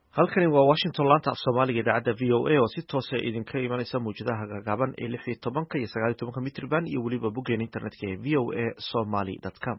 halkani waa Washington laanta af Soomaaliga idaacadda VOA oo si toos ah idinka imanaysa muujadaha gaaban ee 16 iyo 19 mitirban iyo waliba boggeena internetka ee voasomali.com.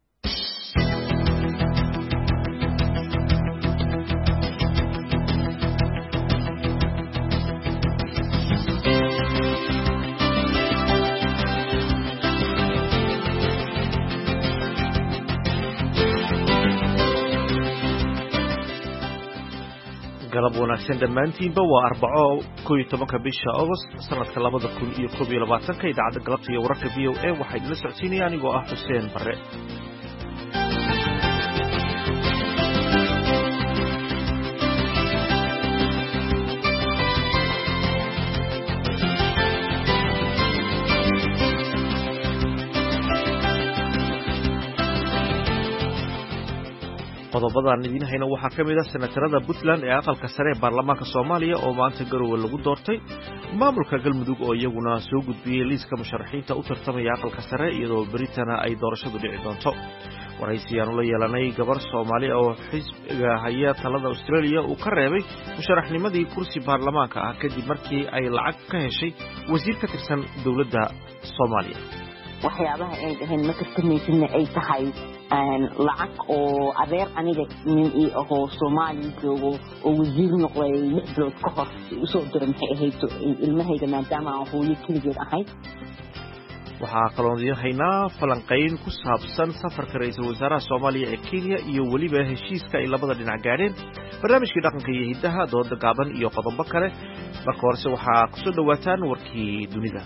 galab wanaagsan dhammaantiinba waa Arbaco 11 bisha August sanadka 2021 idaacadda galabta iyo wararka VOA waxay idin socodsiinayaan anigoo ah Xuseen Barre. qodobadaan idin hayna waxaa ka mid ah senatarada Puntland ee aqalka sare ee baarlamaanka Soomaaliya oo maanta garowe lagu doortay, maamulka Galmudug oo iyaguna soo gudbiyay liiska musharaxiinta u tartamaya aqalka sare iyadoo Britana ay doorashadu dhici doonto. waraysiyaanu la yeelanay gabar Soomaali oo xisbiga haya talada Australia uu ka reebay musharaxnimadii kursi baarlamaanka ah kadib markii ay lacag ka heshay wasiir ka tirsan dowladda Soomaaliya. waxyaabaha ay dhahayn ma tartamaysidna ay tahay lacag oo adeer aniga nin ii ahoo Soomaali joogo oo wasiir noqday 6 bilood ka hor usoo diray maxay ahayd ilmahayga maadaama aan hooyo keligeed ahayd. waxaa kaloo idin haynaa falanqayn ku saabsan safarka ra'iisul wasaaraha Soomaaliya ee Kenya iyo waliba heshiiska ay labada dhinac gaadheen, barnaamijkii dhaqanka iyo hidaha, dooda gaaban iyo qodobo kale. marka horese waxaa ku soo dhawaataan warkii dunida.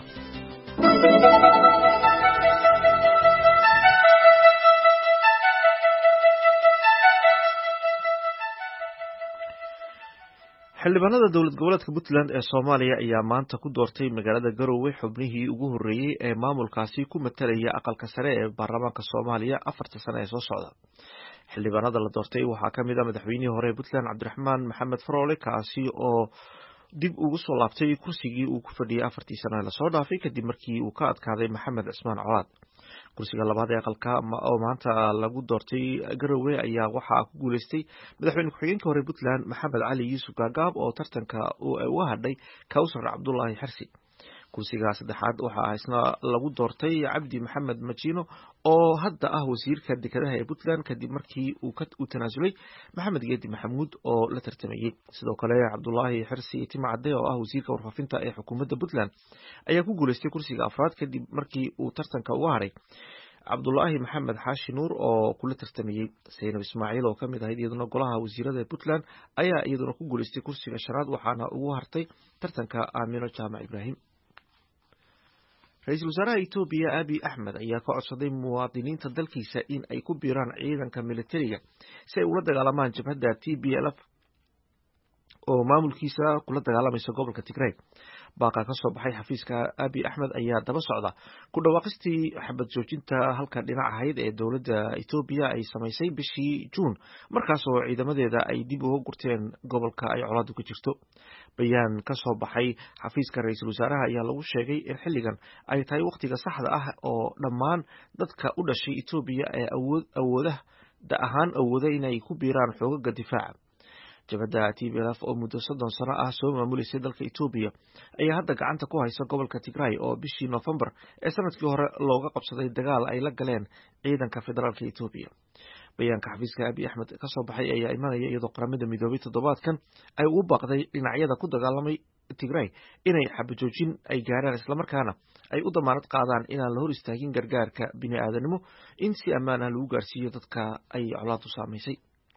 xildhibaanada dowlad goboleedka Puntland ee Soomaaliya ayaa maanta ku doortay magaalada Garowe xubnihii ugu horeeyay ee maamulkaasi ku matalaya aqalka sare ee baarlamaanka Soomaaliya 4 sano ee soo socda. xildhibaanada la doortay waxaa ka mid ah madaxweynihii hore Puntland Cabdiraxmaan Maxamed Faroole, kaasi oo dib ugu soo laabtay kursigii uu ku fadhiyay 4 sano ee la soo dhaafay kadib markii uu ka adkaaday Maxamed Cismaan Colaad. kursiga labaad ee aqalka oo maanta lagu doortay Garowe ayaa waxaa ku guuleystay madaxweyne ku-xigeenka hore Puntland Maxamed Cali Yuusuf Gaagaab oo tartanka uga hadhay Kawsar Cabdullaahi Xirsi. kursiga saddexaad waxaa isna lagu doortay Cabdi Maxamed Majino oo hadda ah wasiirka dekedaha ee Puntland kadib markii uu tanaasulay Maxamed Geedi Maxamuud oo la tartamayay. sidoo kale Cabdullaahi Xirsi Timcade oo ah wasiirka warfaafinta ee xukuumadda Puntland ayaa ku guuleystay kursiga afraad kadib markii uu tartanka uga hadhay Cabdullaahi Maxamed Xaashi Nuur oo kula tartamayay. Zainab Ismaaciil oo kamid ahayd iyaduna golaha wasiirada ee Puntland ayaa iyaduna ku guuleystay kursiga shanaad waxaana ugu hartay tartanka Aamino Jaamac Ibraahim. ra'iisul wasaaraha Itoobiya Abiy Ahmed ayaa ka codsaday muwaadiniinta dalkiisa in ay ku biiraan ciidanka militariga si ay ula dagaalamaan jabhadda TPLF oo maamulkiisa kula dagaalamaysa gobolka Tigray. baaqa ka soo baxay xafiiska Abiy Ahmed ayaa daba socda ku dhawaaqistii xabad joojinta halka dhinac ahayd ee dowladda Itoobiya ay samaysay bishii Juun, markaas oo ciidamadeeda ay dib uga gurteen gobolka ay colaadu ka jirto. bayaan ka soo baxay xafiiska ra'iisul wasaaraha ayaa lagu sheegay in xilligan ay tahay waqtiga saxda ah oo dhammaan dadka u dhashay Itoobiya ee awooda inay ku biiraan xoogagga difaaca. jabhadda TPLF oo muddo 30 sano ah soo maamuleysay dalka Itoobiya ayaa hadda gacanta ku haysa gobolka Tigray oo bishii November ee sanadkii hore looga qabsaday dagaal ay la galeen ciidanka federaalka Itoobiya. bayaanka xafiiska Abiy Ahmed ka soo baxay ayaa imanaya iyadoo qaramada midoobay toddobaadkan ay ugu baaqday dhinacyada ku dagaalamay Tigray inay xabajoojin ay gaaraan isla markaana ay u damaanad qaadaan inaan la hor istaagin gargaarka bini'aadanimo in si ammaan ah lagu gaarsiiyo dadka ay colaadu saameysay.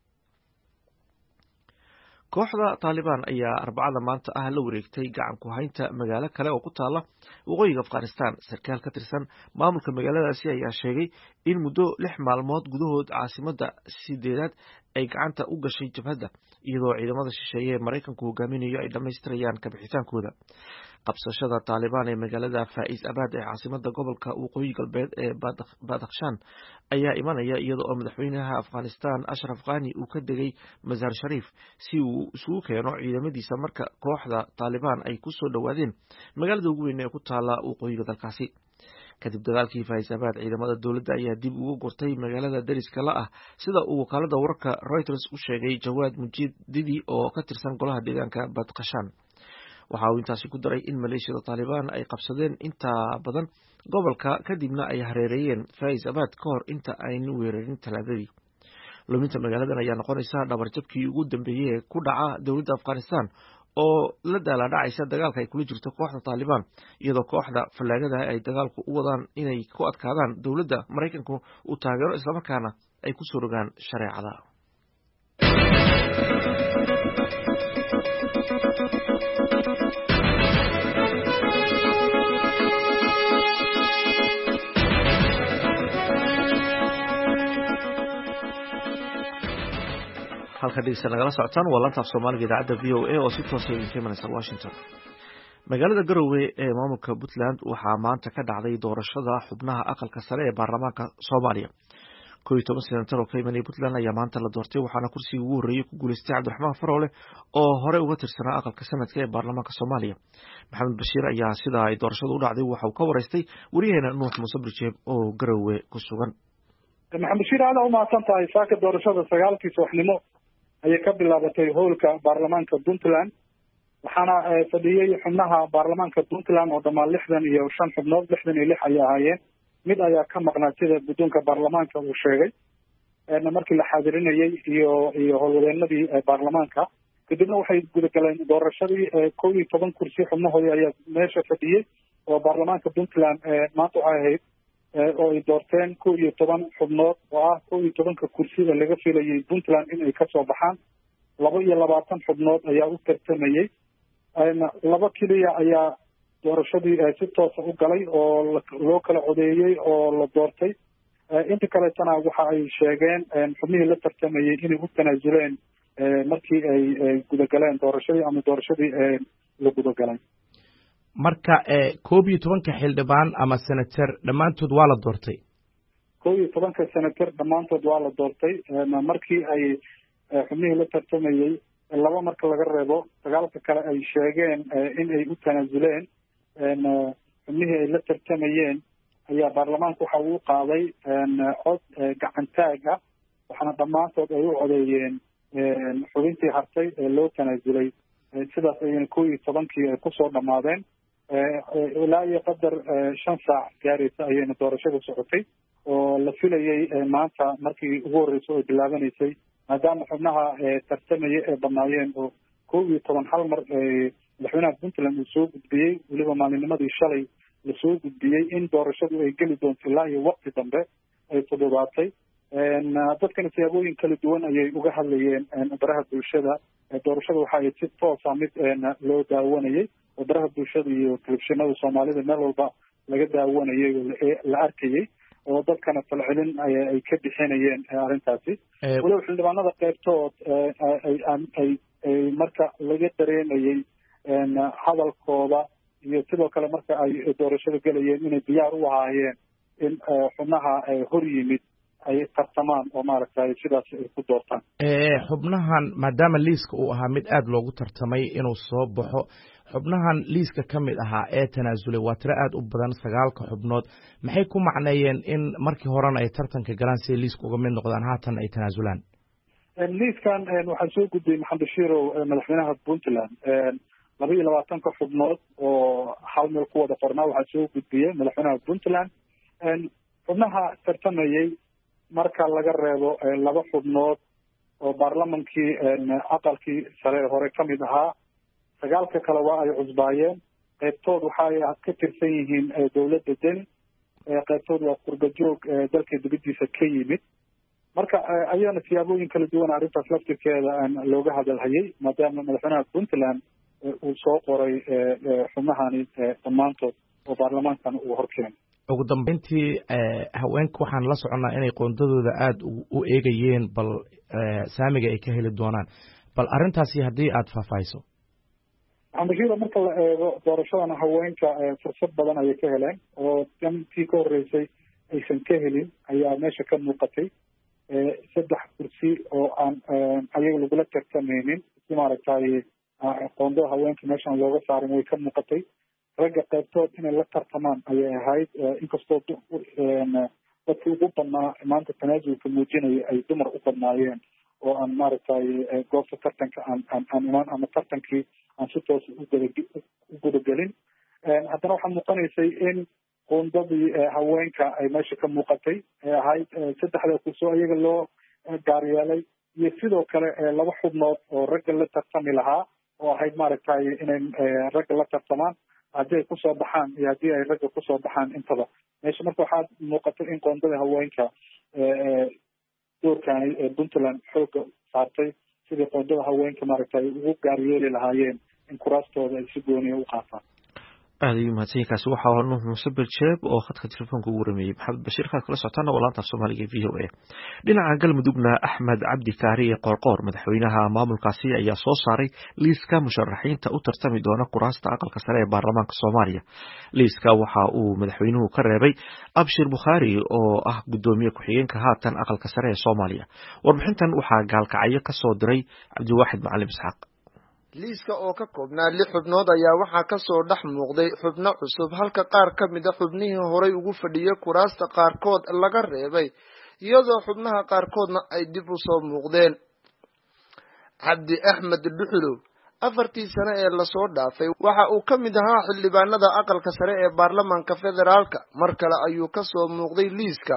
kooxda Taliban ayaa Arbacada maanta ah la wareegtay gacan ku haynta magaalo kale oo ku taala waqooyiga Afghanistan. sarkaal ka tirsan maamulka magaaladaasi ayaa sheegay in muddo 6 maalmood gudahood caasimadda 8aad ay gacanta u gashay jabhadda, iyadoo ciidamada shisheeye ee Mareykanku hogaaminayo ay dhamaystirayaan ka bixitaankooda. qabsashada Taliban ee magaalada Faiz Abad ee caasimadda gobolka waqooyi galbeed ee Badakhshan ayaa imanaya iyada oo madaxweynaha Afghanistan Ashraf Ghani uu ka degay Mazar Sharif si uu isugu keeno ciidamadiisa marka kooxda Taliban ay ku soo dhawaadeen magaalada ugu weyn ee ku taala waqooyiga dalkaasi. kadib dagaalkii Faisabaad ciidamada dowladda ayaa dib ugu gurtay magaalada dariska la ah sida uu wakaalada wararka Reuters u sheegay Jawaad Mujididi oo ka tirsan golaha deegaanka Badqashaan. waxa uu intaasi ku daray in maleeshiyada Taliban ay qabsadeen inta badan gobolka kadibna ay hareereeyeen Faisabaad ka hor inta aynan weerarin Talaadadii. luminta magaaladan ayaa noqonaysa dhabarjabkii ugu dambeeyay ku dhaca dowladda Afghanistan oo la daaladhacaysa dagaalka ay kula jirto kooxda Taliban iyadoo kooxda fallaagada ay dagaalku u wadaan inay ku adkaadaan dowladda Mareykanku uu taageero isla markaana ay ku soo rogaan shareecada. halka dhigaysa nagala socotaan waa laanta af Soomaaliga idaacadda VOA oo si toos ah idinka imanaysa Washington. magaalada Garowe ee maamulka Puntland waxaa maanta ka dhacday doorashada xubnaha aqalka sare ee baarlamaanka Soomaaliya. 11 senatar oo ka imanaya Puntland ayaa maanta la doortay waxaana kursiga ugu horeeyay ku guuleystay Cabdiraxmaan Faroole oo hore uga tirsanaa aqalka sanadka ee baarlamaanka Soomaaliya. Maxamed Bashiir ayaa sida ay doorashadu u dhacday waxa uu ka wareystay wariyaheena Nuux Muuse Birjeeb oo Garowe ku sugan. Maxamed Bashiir aad u mahadsantahay saaka doorashada 9 subaxnimo ayay ka bilaabatay howlka baarlamaanka Puntland waxaana fadhiyay xubnaha baarlamaanka Puntland oo dhammaan 65 xubnood 66 ay ahaayeen mid ayaa ka maqnaa sida guddoonka baarlamaanka uu sheegay markii la xaadirinayay iyo howlwadeenadii baarlamaanka kadibna waxay gudagaleen doorashadii 11 kursi xubnahoodii ayaa meesha fadhiyay oo baarlamaanka Puntland maanta waxay ahayd oo ay doorteen 11 xubnood oo ah 11 kursi ee laga filayay Puntland in ay ka soo baxaan 22 xubnood ayaa u tartamayay laba kaliya ayaa doorashadii si toos ah u galay oo loo kala codeeyay oo la doortay inta kale tana waxa ay sheegeen xubnihii la tartamayay inay u tanaasuleen markii ay gudagaleen doorashadii la gudagalay. marka 11 xildhibaan ama senator dhamaantood waa la doortay 11 senator dhamaantood waa la doortay markii ay xubnihii la tartamayay laba marka laga reebo sagaalka kale ay sheegeen in ay u tanaasuleen xubnihii ay la tartamayeen ayaa baarlamaanku waxa uu qaaday cod gacan taag ah waxaana dhamaantood ay u codeeyeen xubintii hartay ee loo tanaasulay sidaas ayayna 11kii ay kusoo dhamaadeen ilaa iyo qadar 5 saac gaaraysa ayayna doorashada socotay oo la filayay maanta markii ugu horreysay oo bilaabanaysay maadaama xubnaha tartamaya ee banaayeen oo 11 hal mar madaxweynaha Puntland uu soo gudbiyey weliba maalinnimadii shalay la soo gudbiyey in doorashadu ay geli doonto ilaa iyo waqti dambe ay fududaatay dadkana siyaabooyin kala duwan ayay uga hadlayeen baraha bulshada doorashada waxa ay si toos ah mid loo daawanayay oo baraha bulshada iyo telefishinada Soomaalida meel walba laga daawanayay oo la arkayay oo dadkana falcelin ay ka bixinayeen arrintaasi waliba xildhibaanada qaybtood ay marka laga dareemayay hadalkooda iyo sidoo kale marka ay doorashada galayeen inay diyaar u ahaayeen in xubnaha hor yimid ay tartamaan oo maaragtay sidaas ay ku doortaan xubnahan maadaama liiska uu ahaa mid aad loogu tartamay inuu soo baxo xubnahan liiska ka mid ahaa ee tanaasulay waa tiro aad u badan 9 xubnood maxay ku macneeyeen in markii horena ay tartanka galaan si liiska uga mid noqdaan haatan ay tanaasulaan liiskan waxaa soo gudbiyay Maxamed Bashiir madaxweynaha Puntland 22 xubnood oo hal meel ku wada qornaa waxaa soo gudbiyay madaxweynaha Puntland xubnaha tartamayay marka laga reebo 2 xubnood oo baarlamaankii aqalkii sare hore ka mid ahaa 9 kale waa ay cusbaayeen qaybtood waxa ay ka tirsan yihiin dowladda deni qaybtood waa qurbajoog dalka dibadiisa ka yimid marka ayaana siyaabooyin kala duwan arrintaas laftirkeeda looga hadalhayay maadaama madaxweynaha Puntland uu soo qoray xubnahani dhammaantood oo baarlamaankan uu horkeenay ugu dambeyntii haweenka waxaan la soconaa inay qoondadooda aad u eegayeen bal saamiga ay ka heli doonaan bal arrintaasi haddii aad faahfaahiso Bashiir marka la eego doorashadana haweenka fursad badan ayay ka heleen oo intii ka horreysay aysan ka helin ayaa meesha ka muuqatay 3 kursi oo aan ayaga lagula tartamaynin si maaragtay qoondada haweenka meeshan looga saarin way ka muuqatay ragga qaybtood inay la tartamaan ayay ahayd inkastoo dadkii ugu badnaa maanta tanaasulka muujinaya ay dumar u badnaayeen oo aan maaragtay goobta tartanka aan imaan ama tartankii aan si toos u gudagelin haddana waxaa muuqanaysay in qoondadii haweenka ay meesha ka muuqatay ee ahayd saddexda kurso iyaga loo gaar yeelay iyo sidoo kale 2 xubnood oo ragga la tartami lahaa oo ahayd maaragtay inay ragga la tartamaan haddii ay kusoo baxaan iyo haddii ay ragga kusoo baxaan intaba meesha marka waxaa muuqatay in qoondada haweenka doorkani puntland xooga saartay sidii qoondada haweenka maaragtay ugu gaar yeeli lahaayeen in kuraastooda ay si gooniya u qaataan aad ayuu mahadsan kaasi waxa uu nuux muuse berjeeb oo khadka telefoonka ugu warameeyey maxamed bashiir kaad kala socotaana waa laanta af soomaaliga v o a dhinaca galmudugna axmed cabdi kaariye qoorqoor madaxweynaha maamulkaasi ayaa soo saaray liiska musharaxiinta u tartami doona kuraasta aqalka sare ee baarlamaanka soomaaliya liiska waxa uu madaxweynuhu ka reebay abshir bukhaari oo ah gudoomiye ku-xigeenka haatan aqalka sare ee soomaaliya warbixintan waxaa gaalkacyo ka soo diray cabdiwaaxid macalin isxaaq liiska oo ka koobnaa 6 xubnood ayaa waxaa ka soo dhex muuqday xubno cusub halka qaar ka mid a xubnihii horay ugu fadhiyay kuraasta qaarkood laga reebay iyadoo xubnaha qaarkoodna ay dib u soo muuqdeen cabdi axmed dhuxulow 4 sano ee lasoo dhaafay waxa uu ka mid ahaa xildhibaanada aqalka sare ee baarlamaanka federaalka mar kale ayuu ka soo muuqday liiska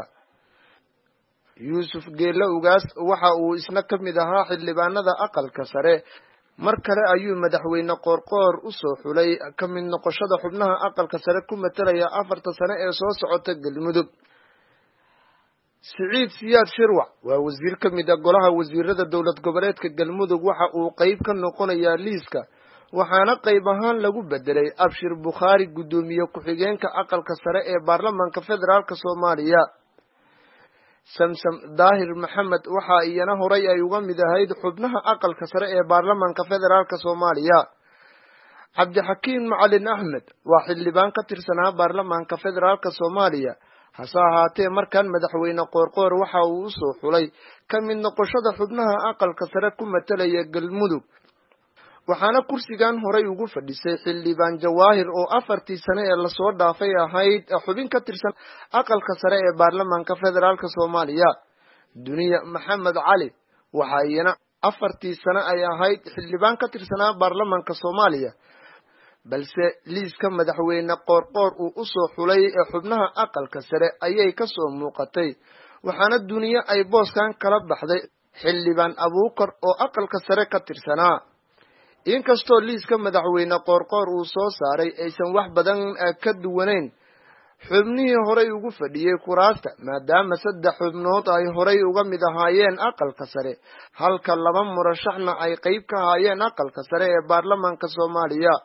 yuusuf geelle ugaas waxa uu isna ka mid ahaa xildhibaanada aqalka sare mar kale ayuu madaxweyne qoorqoor u soo xulay ka mid noqoshada xubnaha aqalka sare ku matalaya 4 sano ee soo socota galmudug siciid siyaad shirwac waa wasiir ka mid ah golaha wasiirada dowlad goboleedka galmudug waxa uu qayb ka noqonayaa liiska waxaana qayb ahaan lagu bedelay abshir bukhaari gudoomiye ku-xigeenka aqalka sare ee baarlamaanka federaalka soomaaliya samsam daahir maxamed waxa iyana horay ay uga mid ahayd xubnaha aqalka sare ee baarlamaanka federaalka soomaaliya cabdixakiin macalin axmed waa xildhibaan ka tirsanaa baarlamaanka federaalka soomaaliya hase ahaatee markan madaxweyne qoorqoor waxa uu u soo xulay ka mid noqoshada xubnaha aqalka sare ku matalaya galmudug waxaana kursigan horay ugu fadhisay xildhibaan jawaahir oo 4 sano ee lasoo dhaafay ahayd xubin ka tirsan aqalka sare ee baarlamaanka federaalka soomaaliya duniya maxamed cali waxa iyana 4 sano ay ahayd xildhibaan ka tirsanaa baarlamaanka soomaaliya balse liiska madaxweyne qoorqoor uu u soo xulay xubnaha aqalka sare ayay ka soo muuqatay waxaana duniya ay booskan kala baxday xildhibaan abuukar oo aqalka sare ka tirsanaa inkastoo liiska madaxweyne qoorqoor uu soo saaray aysan wax badan ka duwanayn xubnihii horay ugu fadhiyay kuraasta maadaama 3 xubnood ay horay uga mid ahaayeen aqalka sare halka 2 murashaxna ay qayb ka ahaayeen aqalka sare ee baarlamaanka soomaaliya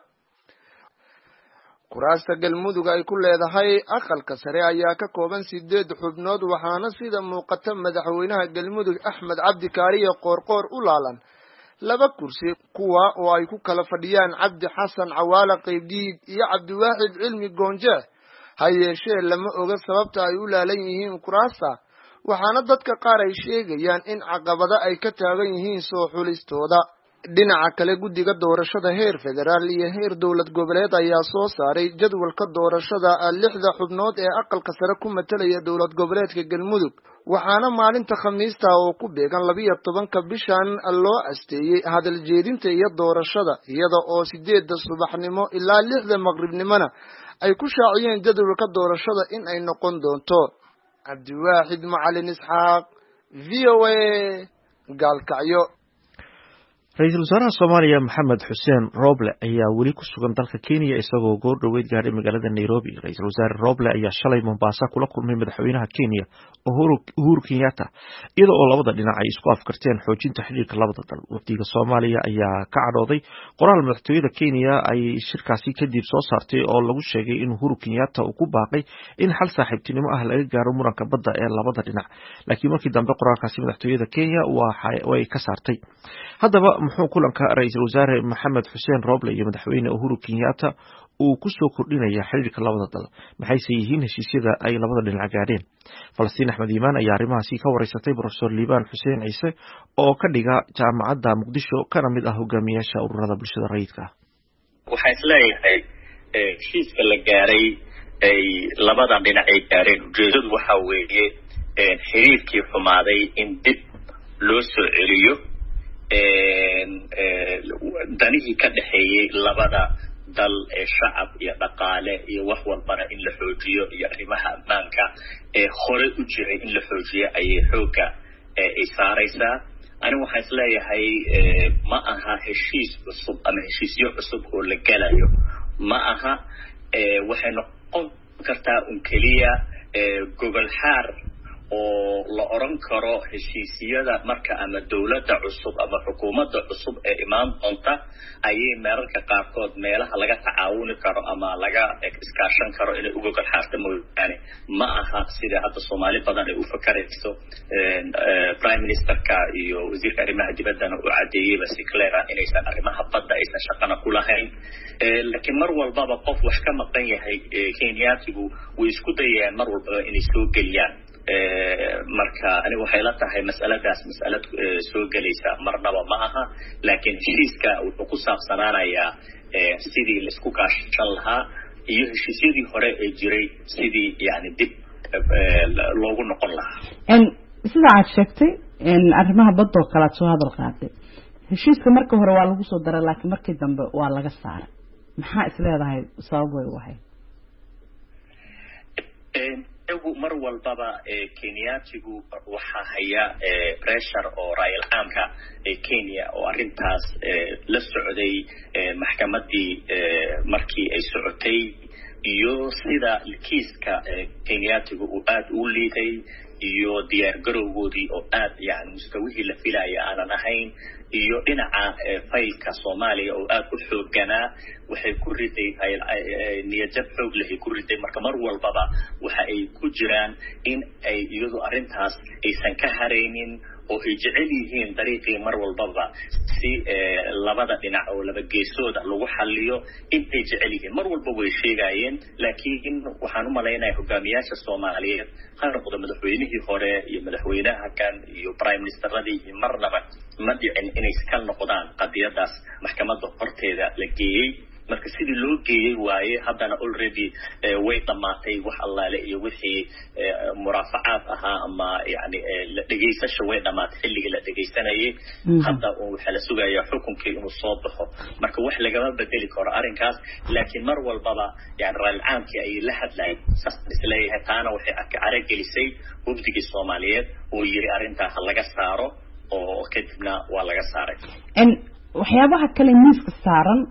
kuraasta galmudug ay ku leedahay aqalka sare ayaa ka kooban 8 xubnood waxaana sida muuqata madaxweynaha galmudug axmed cabdi kaariye qoorqoor u laalan 2 kursi kuwa oo ay ku kala fadhiyaan cabdi xasan cawaala qaybdiid iyo cabdiwaaxid cilmi goonje ha yeeshee lama oga sababta ay u laalan yihiin kuraasta waxaana dadka qaar ay sheegayaan in caqabado ay ka taagan yihiin soo xulistooda dhinaca kale guddiga doorashada heer federaal iyo heer dowlad goboleed ayaa soo saaray jadwalka doorashada 6 xubnood ee aqalka sare ku matalaya dowlad goboleedka galmudug waxaana maalinta khamiista oo ku beegan 12 bishan loo asteeyay hadal jeedinta iyo doorashada iyada oo 8 subaxnimo ilaa 6 maqribnimona ay ku shaaciyeen jadwalka doorashada in ay noqon doonto cabdiwaaxid macalin isxaaq VOA gaalkacyo ra-iisul wasaaraha soomaaliya maxamed xuseen roble ayaa weli ku sugan dalka kenya isagoo goor dhoweyd gaadhay magaalada nairobi ra-iisul wasaare roble ayaa shalay mombasa kula kulmay madaxweynaha kenya uhuru kenyatta iyada oo labada dhinac ay isku afkarteen xoojinta xiriirka labada dal wafdiga soomaaliya ayaa ka cadhooday qoraal madaxtooyada kenya ay shirkaasi kadib soo saartay oo lagu sheegay in uhuru kenyatta uu ku baaqay in xal saaxiibtinimo ah laga gaaro muranka badda ee labada dhinac laakiin markii dambe qoraalkaasi madaxtooyada kenya way ka saartay haddaba muxuu kulanka ra-iisul wasaare maxamed xuseen roble iyo madaxweyne uhuru kenyatta uu ku soo kordhinaya xiriirka labada dal maxayse yihiin heshiisyada ay labada dhinac gaadheen falastiin axmed iimaan ayaa arrimahaasi ka wareysatay profesor liibaan xuseen ciise oo ka dhiga jaamacadda muqdisho kana mid ah hogaamiyaasha ururada bulshada rayidka ah waxaan isleeyahay heshiiska la gaaray ay labada dhinac ay gaareen ujeedadu waxa weeye xiriirkii xumaaday in dib loo soo celiyo danihii ka dhaxeeyay labada dal ee shacab iyo dhaqaale iyo wax walbana in la xoojiyo iyo arrimaha ammaanka ee hore u jiray in la xoojiyo ayay xoogga ay saaraysaa anigu waxaan isleeyahay ma aha heshiis cusub ama heshiisyo cusub oo la galayo ma aha waxay noqon kartaa keliya gobol xaar oo la oran karo heshiisyada marka ama dawladda cusub ama xukuumadda cusub ee imaan doonta ayay meerarka qaarkood meelaha laga tacaawuni karo ama laga iskaashan karo inay uga gol xaarta mooyaane ma aha sida hadda Soomaali badan ay u fakarayso prime ministerka iyo wasiirka arrimaha dibaddana u cadeeyay si clear ah inaysan arrimaha badda aysan shaqana ku lahayn laakiin mar walba qof wax ka maqan yahay Kenyaatigu way isku dayayaan mar walba inay soo geliyaan marka anigu waxay la tahay mas'aladaas mas'alad soo galaysa marnaba ma aha laakiin heshiiska wuxuu ku saabsanaanayaa sidii la isku kaashan lahaa iyo heshiisyadii hore ee jiray sidii yani dib loogu noqon lahaa sida aad sheegtay arrimaha badda oo kala soo hadal qaaday heshiiska markii hore waa lagu soo daray laakiin markii dambe waa laga saaray maxaa isleedahay sabab way wahay mar walbaba Kenyaatigu waxa haya pressure oo raayil caamka Kenya oo arintaas la socday maxkamadii markii ay socotay iyo sida kiiska Kenyaatigu uu aad u liitay iyo diyaar garowgoodii oo aad yani mustawihii la filayo aanan ahayn iyo dhinaca faylka Soomaaliya oo aad u xoogganaa waxay ku riday niyad xoog leh ku riday marka mar walbaba waxa ay ku jiraan in ay iyadu arintaas aysan ka hareynin oo ay jecel yihiin dariiqii mar walbaba si labada dhinac oo laba geesooda lagu xalliyo intay jecel yihiin mar walba way sheegayeen laakiin waxaan u maleynayaa hogaamiyaasha Soomaaliyeed qarqoda madaxweynihii hore iyo madaxweynaha kan iyo prime ministeradii marnaba ma dhicin inay ka noqdaan qadiyadaas maxkamadda horteeda la geeyay marka sidii loo geeyay waaye haddana already way dhamaatay wax allaale iyo wixii muraafacaad ahaa ama yani la dhageysasho way dhamaatay xilligii la dhageysanayay hadda waxa la sugayaa xukunkii inuu soo baxo marka wax lagama bedeli karo arrinkaas laakiin mar walbaba yani raayil caamkii ay la hadlayeen isleeyahay taana waxay aragelisay wafdigii Soomaaliyeed oo yiri arrintaas laga saaro oo kadibna waa laga saaray waxyaabaha kale miiska saaran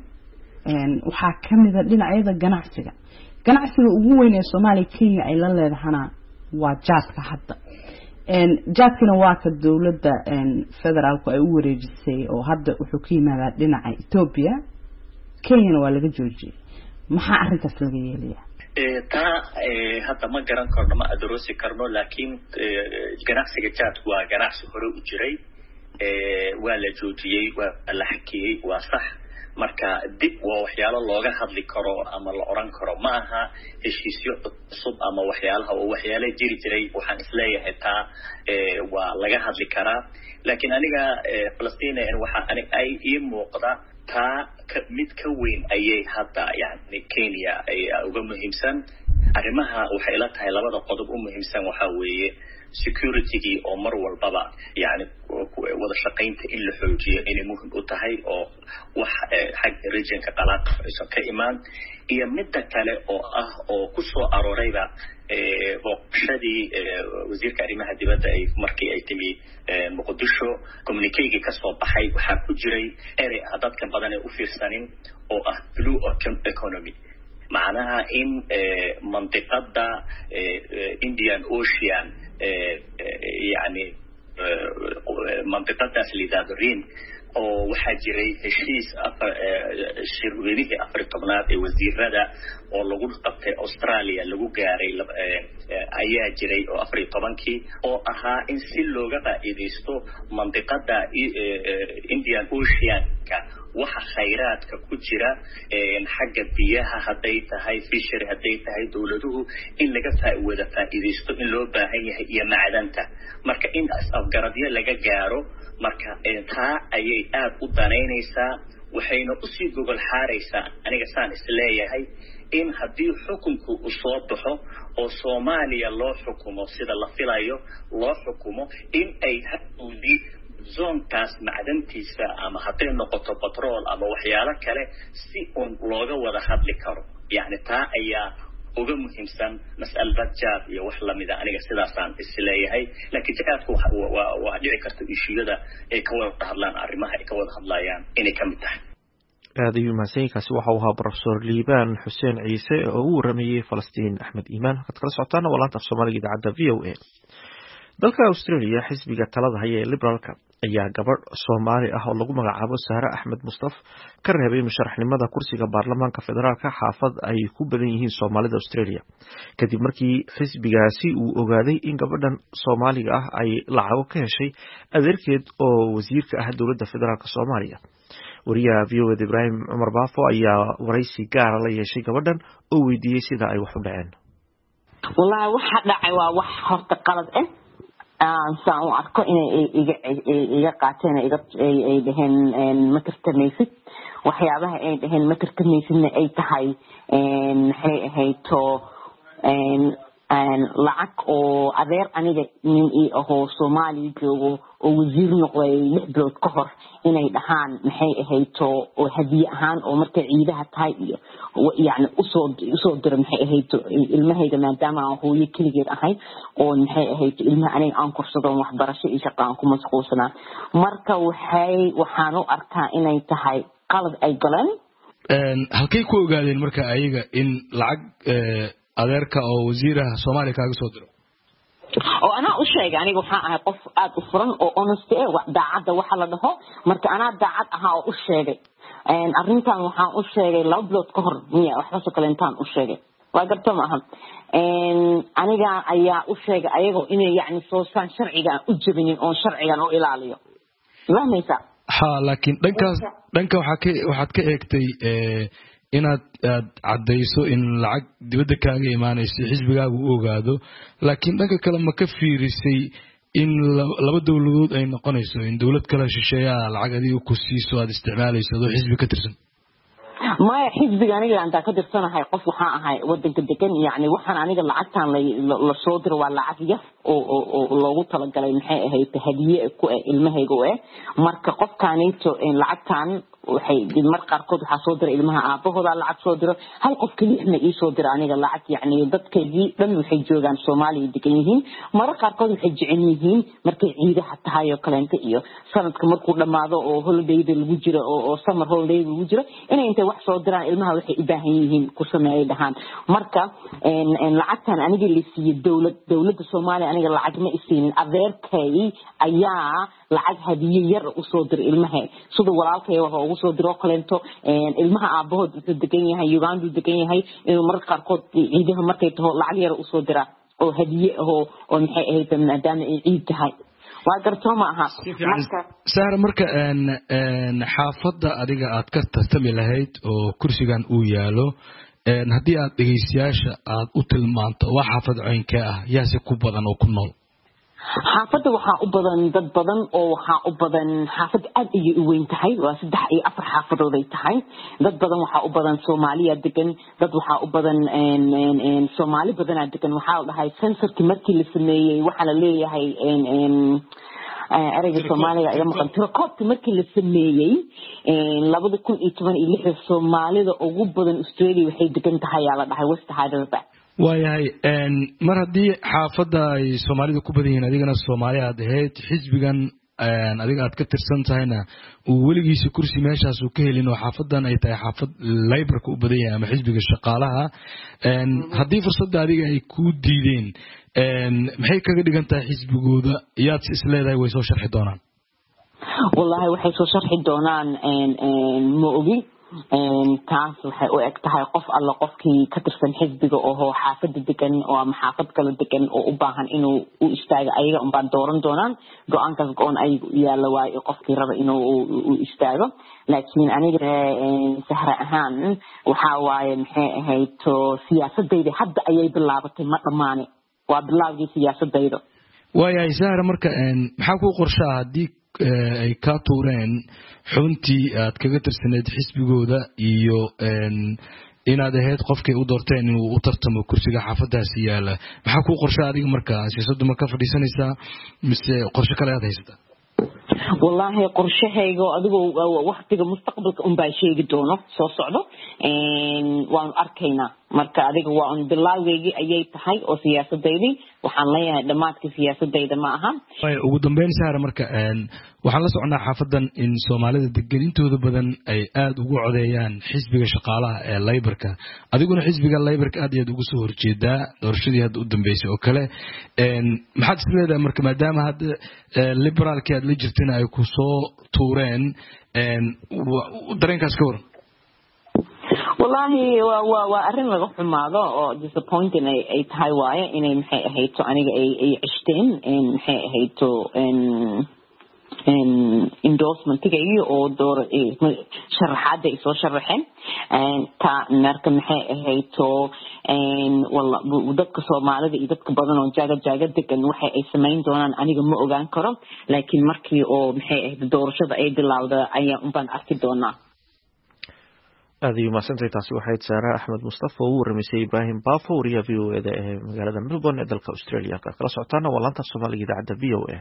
waxaa kamid ah dhinacyada ganacsiga ugu weyn ee Soomaaliya Kenya ay la leedahana waa jaadka hadda jaadkina waa ka dawladda federaalku ay u wareejisay oo hadda wuxuu ka yimaadaa dhinaca Ethiopia Kenya waa laga joojiyay maxaa arrintaas laga yeelayaa taa hadda ma garan karno ma adroosi karno laakiin ganacsiga jaadku waa ganacsi hore u jiray waa la joojiyay waa la xakiyay waa sax marka dib waa waxyaalo looga hadli karo ama la oran karo ma aha heshiisyo cusub ama waxyaalaha oo waxyaalo jiri jiray waxaan isleeyahay taa waa laga hadli karaa laakiin aniga Palestine waxa ay ii muuqda taa mid ka weyn ayay hadda yani Kenya ay uga muhiimsan arrimaha waxay la tahay labada qodob u muhiimsan waxa weeye security oo mar walbaba yani wada shaqaynta in la xoojiyo inay muhiim u tahay oo wax xag regionka qalaaq ka imaan iyo midda kale oo ah oo ku soo aroorayba booqashadii wasiirka arrimaha dibadda ay markii ay timi Muqdisho communique ka soo baxay waxa ku jiray erey dadka badan ay u fiirsanin oo ah blue economy macnaha in mantiqada Indian Ocean يعني منطقة سليدادرين oo waxa jiray heshiis shirweynihii Afrikaanad ee wasiirada oo lagu qabtay Australia lagu gaaray ayaa jiray oo 14kii oo ahaa in si looga faa'iideysto mantiqada Indian Ocean-ka waxa khayraadka ku jira xagga biyaha haday tahay fishery haday tahay dawladuhu in laga faa'iideysto in loo baahan yahay iyo macdanta marka in afgaradyo laga gaaro marka taa ayay aad u danaynaysaa waxayna usii gogol xaaraysaa aniga saan isleeyahay in haddii xukunku uu soo baxo oo Soomaaliya loo xukumo sida la filayo loo xukumo in ay hadii zoonkaas macdantiisa ama hadday noqoto petrol ama waxyaalo kale si uun looga wada hadli karo yani taa ayaa uga muhiimsan mas'alada jaad iyo wax lamida aniga sidaasaan isleeyahay laakiin jaadku waa dhici karta ishiyada ay ka wada hadlaan arrimaha ay ka wada hadlayaan inay ka mid tahay aadayu mahadsanyiinkaasi waxa uu ahaa professor liibaan xuseen ciise oo u waramayey falastiin axmed iimaan waxaad kala socotaana waa laanta af soomaaliga idaacadda v o a dalka Australia xisbiga talada haya ee liberalka ayaa gabadh Soomaali ah oo lagu magacaabo Sahra Axmed Mustaf ka reebay musharaxnimada kursiga baarlamaanka federaalka xaafad ay ku badan yihiin Soomaalida Australia kadib markii xisbigaasi uu ogaaday in gabadhan Soomaaliga ah ay lacago ka heshay adeerkeed oo wasiirka ah dowladda federaalka Soomaaliya wariyaha VO Ibrahim Umar Baafo ayaa waraysi gaar ah la yeeshay gabadhan oo weydiiyay sida ay wax u dhaceen wallahi waxa dhacay waa wax horta qalad ah saan u arko inay iga qaateen ay dhaheen ma tartamaysid waxyaabaha ay dhaheen ma tartamaysidna ay tahay maxay ahayto lacag oo adeer aniga nin ahoo Soomaali joogo oo wasiir noqday 6 bilood ka hor inay dhahaan maxay ahayto oo hadiye ahaan oo markay ciidaha tahay iyo yani usoo diro maxay ahayto ilmahayga maadaama aan hooyo kaligeed ahay oo maxay ahayto ilmaha aniga aan korsado waxbarasho iyo shaqo aan ku mashquulsanaa marka waxaan u arkaa inay tahay qalad ay galeen halkay ku ogaadeen marka ayaga in lacag adeerka oo wasiiraha Soomaaliya kaaga soo diro oo ana u sheegay aniga waxaan ahay qof aad u furan oo honest ah daacad waxa la dhaho marka ana daacad aha oo u sheegay arrintan waxaan u sheegay 2 bilood ka hor miya wax soo kale intaan u sheegay waa garto ma aha aniga ayaa u sheegay ayaga inay yani soo saan sharciga u jabinin oo sharcigan oo ilaaliyo fahmaysa laakiin dhanka waxaad ka eegtay inaad cadayso in lacag dibadda kaaga imaanayso xisbigaagu u ogaado laakiin dhanka kale ma ka fiirisay in laba dawladood ay noqonayso in dawlad kale shisheeyaa lacag adiga ku siiso aad isticmaalayso adoo xisbi ka tirsan maya xisbiga aniga aan ka tirsanahay qof waxaan ahay wadanka degan yani waxaan aniga lacagtan la soo diro waa lacag yar oo loogu talagalay maxay ahayd hadiye ku ilmahayga marka qofkaanito lacagtan waxay mar qaarkood waxa soo diray ilmaha aabahooda lacag soo diro hal qof kaliya ii soo diro aniga lacag yani dadkaygi dhan waxay joogan Soomaaliya degan yihiin mar qaarkood waxay jecel yihiin markay ciidaha tahay oo kaleenta iyo sanadka markuu dhamaado oo holiday lagu jiro oo summer holiday lagu jiro inay inta wax soo diraan ilmaha waxay u baahan yihiin ku sameeyay dhahan marka lacagtan aniga la siiyay dawladda Soomaaliya aniga lacag ma isiin adeerkay ayaa lacag hadiye yar u soo diray ilmaha sida walaalkay waxa ugu soo diro kaleento ilmaha aabahood inta degan yahay Uganda degan yahay inuu mar qaarkood ciidaha markay taho lacag yar u soo dira oo hadiye oo maxay ahayd maadaama ay ciid tahay waa garto ma aha Sahra marka xaafadda adiga aad ka tartami lahayd oo kursigan uu yaalo haddii aad dhageystayaasha aad u tilmaanto waa xaafad caynkee ah yaase ku badan oo ku nool xaafadda waxaa u badan dad badan oo waxaa u badan xaafad aad ay u weyn tahay waa 3 iyo 4 xaafadood ay tahay dad badan waxaa u badan Soomaaliya degan dad waxaa u badan Soomaali badan degan waxaa la dhahay censorki markii la sameeyay waxa la leeyahay erayga Soomaaliga ayaa maqan koobka markii la sameeyay 2016 Soomaalida ugu badan Australia waxay degan tahay la dhahay West Hyderabad waayahay mar haddii xaafadda ay Soomaalida ku badan yihiin adigana Soomaali aad ahayd xisbigan adiga aad ka tirsan tahayna uu weligiisa kursi meeshaas uu ka helin oo xaafadan ay tahay xaafad Labourka u badan yahay ama xisbiga shaqaalaha haddii fursadda adiga ay ku diideen maxay kaga dhigan tahay xisbigooda iyaad isleedahay way soo sharxi doonaan wallahi waxay soo sharxi doonaan ma ogi taas waxay u eg tahay qof alla qofkii ka tirsan xisbiga oo xaafadda degan oo ama xaafad kale degan oo u baahan inuu u istaago ayaga un baan dooran doonaan go'aankaas go'aan ay yaala waayo qofkii raba inuu u istaago laakiin aniga Sahra ahaan waxa waaye maxay ahayd siyaasadayda hadda ayay bilaabatay ma dhamaane waa bilaawgii siyaasadayda waayahay Sahra marka maxaa ku qorshaa haddii ay ka tuureen xubintii aad kaga tirsaneyd xisbigooda iyo inaad ahayd qofkay u doorteen inuu u tartamo kursiga xaafadaasi yaala maxaa ku qorshe adiga marka siyaasaddu ma ka fadhiisanaysaa mise qorshe kale aad haysataa والله qorshahayga adigoo waqtiga mustaqbalka un baa sheegi doono soo socdo waan arkaynaa marka adiga waa un bilaawgeygii ayay tahay oo siyaasadeydii waxaan leeyahay dhamaadkii siyaasadeyda ma aha ugu dambeyn saara marka waxaan la soconaa xaafadan in Soomaalida degan intooda badan ay aad ugu codeeyaan xisbiga shaqaalaha ee Labourka adiguna xisbiga Labourka aad iyo aad ugu soo horjeedaa doorashadii hadda u dambeysay oo kale maxaad isleedahay marka maadaama hadda liberaalkii aad la jirteen ay ku soo tuureen dareenkaas ka waran والله وأرين لغة حماضة أو disappointing أي تهاي واي إن محي هيتو أنا أي عشتين إن محي هيتو إن endorsement تجي أو دور شرحات يسوي شرحين تا نركب محي هيتو إن والله ودك صومالي إذا كبرنا وجاجة دك إنه محي أي سمين دونا أنا جم أوجان كرم لكن مركي أو محي دور شذا أي دلاودة أي أمبان أكيد دونا هذه ما سنتي تاسو waxayd Saara Axmed Mustafa oo warmisay Ibrahim Bafo wariya VOA ee magaalada Melbourne ee dalka Australia ka kala socotana walanta Soomaaliga idaacada VOA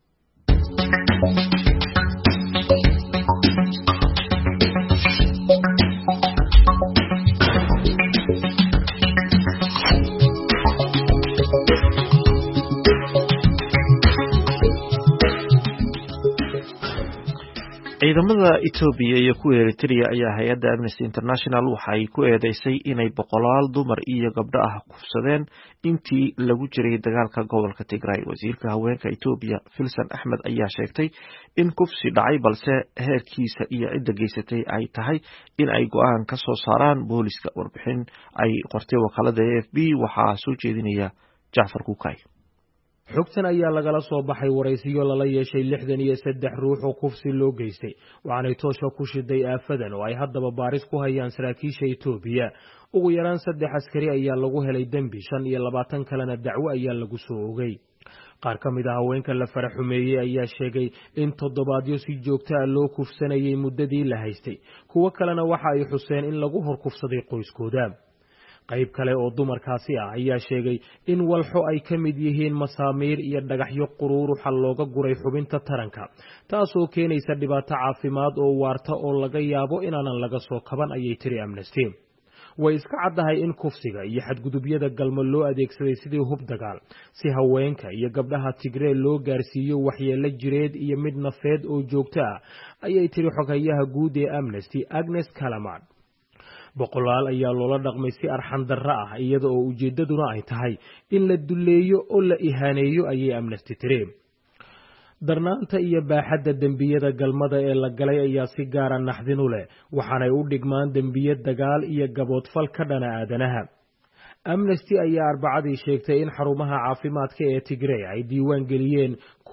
ciidamada Ethiopia iyo kuwa Eritrea ayaa hay'adda Amnesty International waxay ku eedeysay inay boqolaal dumar iyo gabdho ah kufsadeen intii lagu jiray dagaalka gobolka Tigray. Wasiirka haweenka Ethiopia Filsan Ahmed ayaa sheegtay in kufsi dhacay balse heerkiisa iyo cidda geysatay ay tahay in ay go'aan ka soo saaraan booliska. Warbixin ay qortay wakaalada AFP waxaa soo jeedinaya Jaafar Kukay. xogtan ayaa lagala soo baxay waraysiyo lala yeeshay 63 ruux oo kufsi loo geystay waxaanay toosha ku shiday aafadan oo ay haddaba baaris ku hayaan saraakiisha Ethiopia ugu yaraan 3 askari ayaa lagu helay dambi 25 kalena dacwo ayaa lagu soo oogay qaar ka mid ah haweenka la faraxumeeyay ayaa sheegay in toddobaadyo si joogto ah loo kufsanayay muddadii la haystay kuwa kalena waxa ay xuseen in lagu hor kufsaday qoyskooda qayb kale oo dumarkaasi ah ayaa sheegay in walxo ay ka mid yihiin masaamiir iyo dhagaxyo quruuruxa looga guray xubinta taranka taasoo keenaysa dhibaato caafimaad oo waarta oo laga yaabo inaanan laga soo kaban ayay tiri Amnesty way iska caddahay in kufsiga iyo xadgudubyada galmo loo adeegsaday sidii hub dagaal si haweenka iyo gabdhaha Tigray loo gaarsiiyo waxyeello jireed iyo mid nafeed oo joogto ah ayay tiri xogayaha guud ee Amnesty Agnes Callamard boqolaal ayaa loola dhaqmay si arxan darro ah iyada oo ujeedaduna ay tahay in la duleeyo oo la ihaaneeyo ayay Amnesty tiri darnaanta iyo baaxadda dembiyada galmada ee la galay ayaa si gaara naxdin u leh waxaanay u dhigmaan dembiye dagaal iyo gaboodfal ka dhana aadanaha Amnesty ayaa arbacadii sheegtay in xarumaha caafimaadka ee Tigray ay diiwaan geliyeen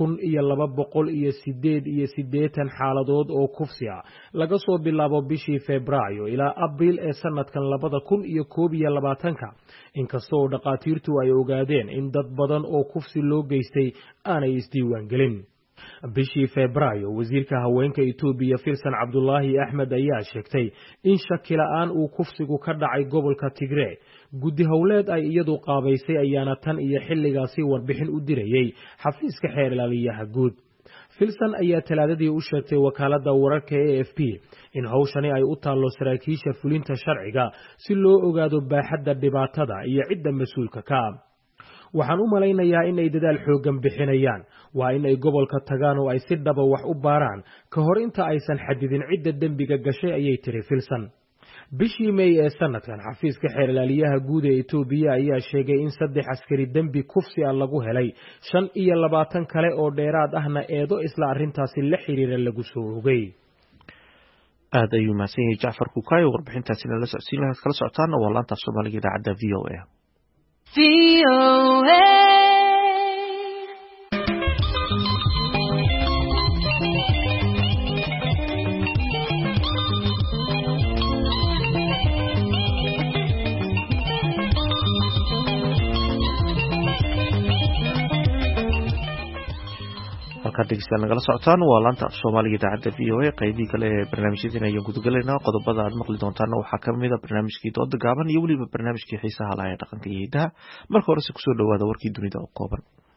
1288 xaaladood oo kufsi ah laga soo bilaabo bishii Febraayo ilaa Abriil ee sanadkan 2021 inkastoo dhaqaatiirtu ay ogaadeen in dad badan oo kufsi loo geystay aanay isdiiwaan gelin bishii Febraayo wasiirka haweenka Ethiopia Filsan Abdullahi Ahmed ayaa sheegtay in shaki la'aan uu kufsigu ka dhacay gobolka Tigray guddi hawleed ay iyadu qaabaysay ayaana tan iyo xilligaasi warbixin u dirayay xafiiska xeer ilaaliyaha guud Filsan ayaa talaadadii u sheegtay wakaalada wararka AFP in hawshani ay u taalo saraakiisha fulinta sharciga si loo ogaado baaxadda dhibaatada iyo cidda mas'uulka ka ah waxaan u malaynayaa in ay dadaal xoogan bixinayaan waa in ay gobolka tagaan oo ay si dhaba wax u baaraan ka hor inta aysan xadidin cidda dambiga gashay ayay tiri Filsan bishii May ee sanadkan xafiiska xeer ilaaliyaha guud ee Ethiopia ayaa sheegay in 3 askari dambi kufsi ah lagu helay 25 kale oo dheeraad ahna eedo isla arintaasi la xiriira lagu soo oogay aad ayuu mahadsan yahay Jaafar Kukay warbixintaasina la socodsiin lahayd kala socotaana waa laanta Soomaaliga idaacada VOA halkaad dhegeystayaal nagala socotaan waa laanta af soomaaliga idaacadda v o a qaybihii kale ee barnaamijyadeen ayaan gudagalaynaa qodobada aad maqli doontaana waxaa ka mid a barnaamijkii dooda gaaban iyo weliba barnaamijkii xiisaha laha ee dhaqanka iyo hidaha marka horese kusoo dhawaada warkii dunida oo kooban.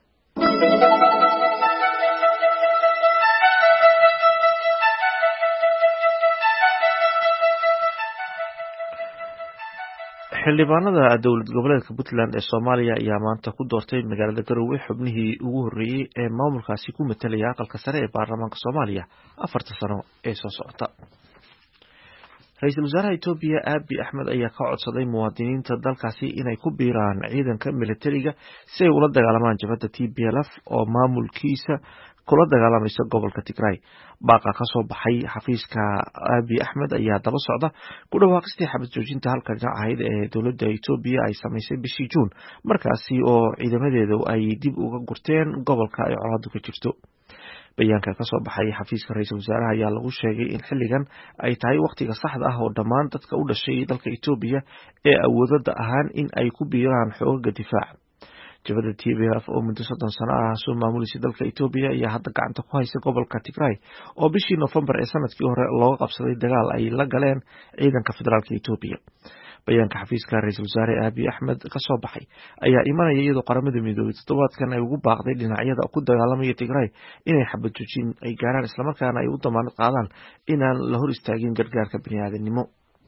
xildhibaanada dowlad goboleedka puntland ee soomaaliya ayaa maanta ku doortay magaalada garowe xubnihii ugu horreeyey ee maamulkaasi ku matelaya aqalka sare ee baarlamaanka soomaaliya 4 sano ee soo socota. ra-iisul wasaaraha etoobiya aabi axmed ayaa ka codsaday muwaadiniinta dalkaasi inay ku biiraan ciidanka militariga si ay ula dagaalamaan jabhadda TPLF oo maamulkiisa kula dagaalamaysa gobolka Tigray. baaqa ka soo baxay xafiiska aabi axmed ayaa daba socda ku dhawaaqistii xabad joojinta halka ahayd ee dowladda Itoobiya ay samaysay bishii Juun markaasi oo ciidamadeedu ay dib uga gurteen gobolka ay colaadu ka jirto. bayaanka ka soo baxay xafiiska ra-iisul wasaaraha ayaa lagu sheegay in xilligan ay tahay waqtiga saxda ah oo dhammaan dadka u dhashay dalka Itoobiya ee awoodada ahaan in ay ku biiraan xoogga difaaca. jabhadda TPLF oo muddo 30 sano ah soo maamulisay dalka Itoobiya ayaa hadda gacanta ku haysa gobolka Tigray oo bishii November ee sanadkii hore looga qabsaday dagaal ay la galeen ciidanka federaalka Itoobiya. bayaanka xafiiska ra-iisul wasaare aabi axmed ka soo baxay ayaa imanaya iyadoo qaramada midoobay toddobaadkan ay ugu baaqday dhinacyada ku dagaalamaya Tigray inay xabad joojin ay gaaraan islamarkaana ay u damaanad qaadaan inaan la hor istaagin gargaarka bini'aadanimo.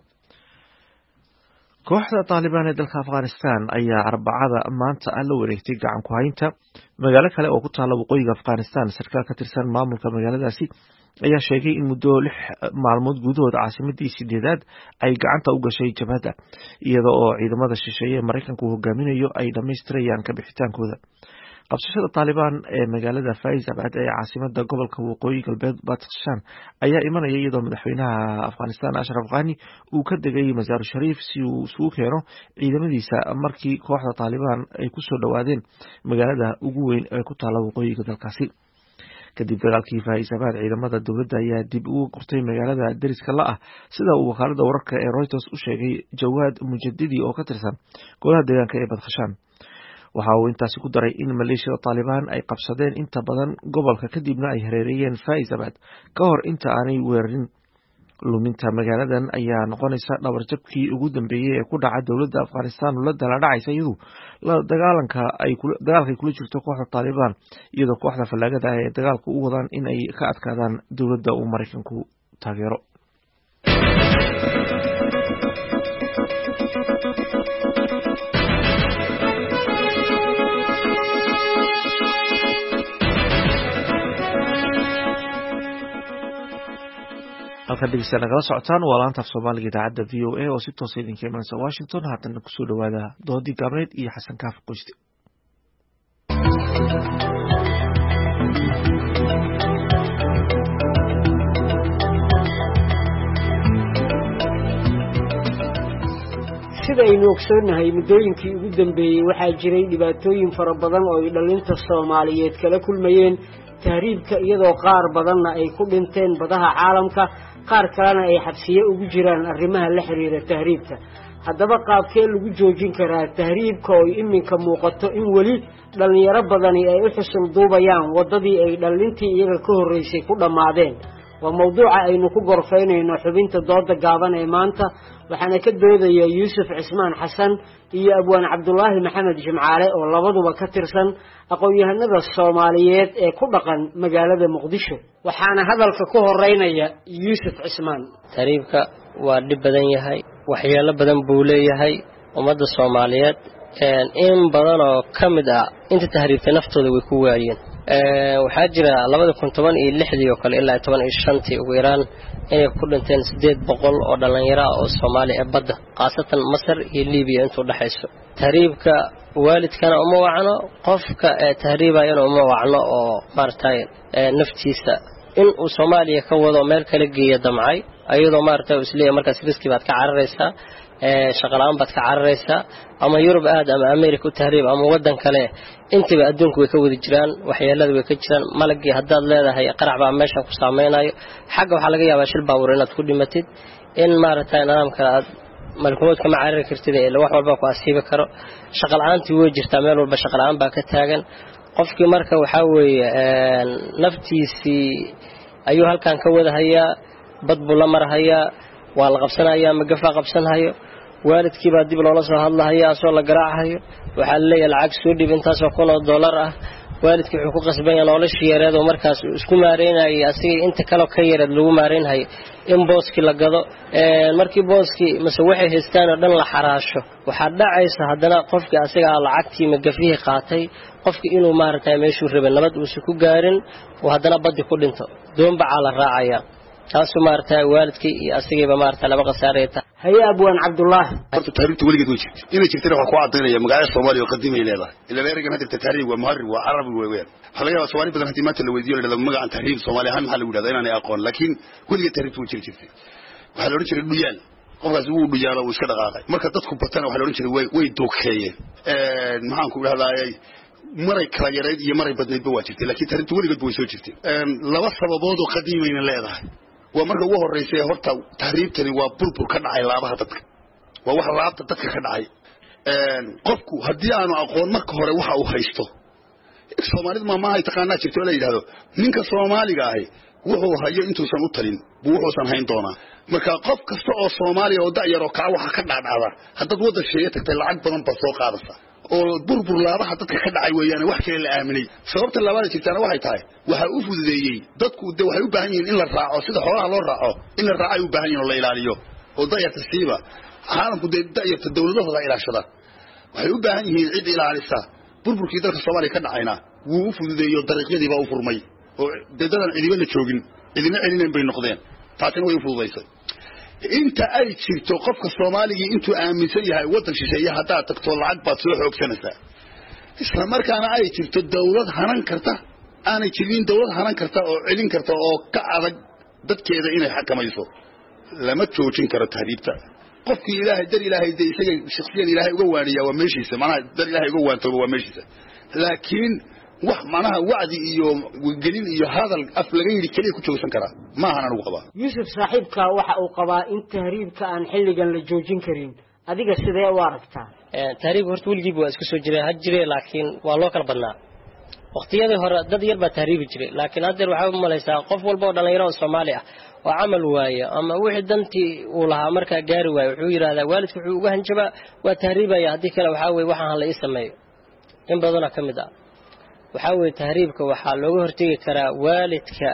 kooxda Taliban ee dalka Afghanistan ayaa Arbacada maanta la wareegtay gacan ku haynta magaalo kale oo ku taala waqooyiga Afghanistan. sarkaal ka tirsan maamulka magaaladaasi ayaa sheegay in muddo 6 maalmood gudahood caasimadii 8aad ay gacanta u gashay jabhadda iyada oo ciidamada shisheeye ee Mareykanku hogaaminayo ay dhameystirayaan ka bixitaankooda. qabsashada Taliban ee magaalada Faizabad ee caasimada gobolka waqooyi galbeed Badkhshan ayaa imanaya iyadoo madaxweynaha Afghanistan Ashraf Ghani uu ka degay Mazar Sharif si uu isugu keeno ciidamadiisa markii kooxda Taliban ay ku soo dhawaadeen magaalada ugu weyn ee ku taala waqooyiga dalkaasi. kadib dagaalkii Faizabad ciidamada dowladda ayaa dib ugu gurtay magaalada dariska la ah sida uu wakaalada wararka ee Reuters u sheegay Jawad Mujaddidi oo ka tirsan golaha deegaanka ee Badkhshan. waxa uu intaasi ku daray in maleeshiyada Taliban ay qabsadeen inta badan gobolka kadibna ay hareereeyeen Faizabad ka hor inta aanay weerarin. luminta magaaladan ayaa noqonaysa dhabarjabkii ugu dambeeyay ee ku dhaca dowladda Afghanistan oo la dala dhacaysa iyadoo la dagaalanka ay kula jirto kooxda Taliban iyadoo kooxda falaagada ay dagaalka u wadaan in ay ka adkaadaan dowladda uu Mareykanku taageero. halkan dhegeystayaal nagala socotaan waa laanta af soomaaliga idaacadda v o a oo si toosa idinka imanaysa Washington. haddana kusoo dhawaada doodii gaabneed iyo xasan kaafi qoyste. sida aynu ogsoonnahay muddooyinkii ugu dambeeyey waxaa jiray dhibaatooyin fara badan oo ay dhalinta Soomaaliyeed kala kulmayeen tahriibka iyadoo qaar badanna ay ku dhinteen badaha caalamka qaar kalena ay xabsiye ugu jiraan arrimaha la xiriira tahriibka. haddaba qaabkee lagu joojin karaa tahriibka oo iminka muuqato in weli dhalinyaro badani ay u xusul duubayaan wadadii ay dhalintii iyaga ka horreysay ku dhammaadeen? waa mawduuca aynu ku gorfaynayno xubinta dooda gaaban ee maanta waxaana ka doodaya Yuusuf Cismaan Xasan iyo Abwaan Cabdullaahi Maxamed Jimcaale oo labaduba ka tirsan aqoon-yahanada Soomaaliyeed ee ku dhaqan magaalada Muqdisho. waxaana hadalka ku horeynaya Yuusuf Cismaan. tahriibka waa dhib badan yahay waxyeelo badan buu leeyahay ummadda Soomaaliyeed in badan oo kamid ah inta tahriibta naftooda way ku waayeen. waxaa jira 2016 oo kale ilaa 15 ugu yaraan inay ku dhinteen 800 oo dhalinyaro oo Soomaali ah badda qaasatan Masar iyo Liibiya inta u dhaxayso. tahriibka waalidkana uma wacno qofka tahriibayana uma wacno oo maartay naftiisa in uu Soomaaliya ka wado meel kale geeyo damcay ayadoo maartay isleeyahay markaas riski baad ka cararaysaa shaqalaan baad ka cararaysaa ama Yurub aad ama Ameerika u tahriib ama wadan kale intiba adduunku way ka wada jiraan waxyeelada way ka jiraan malagii hadaad leedahay qarac baa meesha ku saameynayo xagga waxa laga yaabaa shil baabuur inaad ku dhimatid in maartay nidaamka aad malkumood kama carari kartid ee wax walba ku asiibi karo shaqalaantii way jirtaa meel walba shaqalaan baa ka taagan qofkii marka waxa weeye naftiisii ayuu halkan ka wada hayaa bad buu la marhayaa waa la qabsanayaa magafa qabsanayo waalidkii baa dib loola soo hadlahayaa asoo la garaacayo waxaa leeyahay lacag soo dhib intaasoo $1,000 ah waalidkii wuxuu ku qasban yahay noloshii yareed oo markaas isku maareynayay asiga inta kale ka yareed lagu maareynayay in booski la gado markii booski mise waxay haystaan oo dhan la xaraasho waxaa dhacaysa haddana qofkii asiga lacagtii magafihii qaatay qofkii inuu maaragtay meeshuu rabay nabad uusan ku gaarin oo haddana baddi ku dhinto doonbacaa la raacaya taasoo maaragtay waalidkii iyo asigayba maaragtay laba qasaareeta haye abwaan cabdullaahi horta taariikhda weligeed way jirtay inay jirtana waxaa ku caddaynaya magacada soomaaliya oo qadiimay leedahay ila ereygan hadda taariikh waa muharrir waa carabi weeyaan waxaa laga yaabaa soomaali badan haddii maanta la weydiiyo la yidhahdo magacan taariikh soomaali ahaan maxaa lagu yidhahdaa inaanay aqoon laakiin weligeed taariikhda way jirtay waxaa la odhan jiray dhuyaal qofkaasi wuu dhuyaalo wuu iska dhaqaaqay marka dadku batana waxaa la odhan jiray way dookeeyeen maxaan ku idhahdaayay maray kala yareyd iyo maray badnaydba waa jirtay laakiin taariikhda weligeedba way soo jirtay laba sababood oo qadiimayna leedahay waa marka ugu horreysay horta tahriibtani waa burbur ka dhacay laabaha dadka waa wax laabta dadka ka dhacay qofku haddii aanu aqoon marka hore waxa uu haysto Soomaalidu ma ay taqaanaa jirto la yiraahdo ninka Soomaaliga ahi wuxuu hayo intuusan u talin buu wuxuusan hayn doonaa marka qof kasta oo Soomaaliya oo da'yar oo ka waxa ka dhacda haddaad wada sheeyay tagtay lacag badan ba soo qaadaysa oo burbur laabaha dadka ka dhacay weeyaan wax kale la aaminay sababta labaad jirtana waxay tahay waxa uu fududeeyay dadku waxay u baahan yihiin in la raaco sida xoolaha loo raaco in la raaco u baahan yihiin oo la ilaaliyo oo da'yarta siiba xaalanku da'yarta dawladahooda ilaashada waxay u baahan yihiin cid ilaalisa burburkii dalka Soomaaliya ka dhacayna wuu u fududeeyo dariiqyadii baa u furmay oo dadadan cilibana joogin cilina cilinayn bay noqdeen taasina way u fududeysay inta ay jirto qofka Soomaaliga intuu aaminsan yahay wadan shisheeye hadaa tagto lacag baad soo xoogsanaysaa isla markaana ay jirto dawlad hanan karta aanay jirin dawlad hanan karta oo cilin karta oo ka adag dadkeeda inay xakamayso lama joojin karo tahriibta qofkii ilaahay dar ilaahay isaga shakhsiyan ilaahay uga waaniyaa waa meeshiisa macnaha dar ilaahay uga waanto waa meeshiisa laakiin wax macnaha wacdi iyo gelin iyo hadal af laga yiri kaliya ku joogsan kara ma ahan anigu qabaa Yusuf saaxiibka waxa uu qabaa in tahriibka aan xilligan la joojin karin adiga sidee u aragtaa tahriibka horta weligiiba waa iska soo jiray had jiray laakiin waa loo kala badnaa waqtiyadii hore dad yar baa tahriibi jiray laakiin hadda waxa u malaysaa qof walba oo dhalinyaro oo Soomaali ah oo amal waaya ama wixii dantii uu lahaa marka gaari waaya wuxuu yiraahdaa waalidku wuxuu uga hanjabaa waa tahriibaya hadii kale waxa weey waxaan la ii sameeyo in badan ka mid ah waxa weey tahriibka waxa looga hortagi karaa waalidka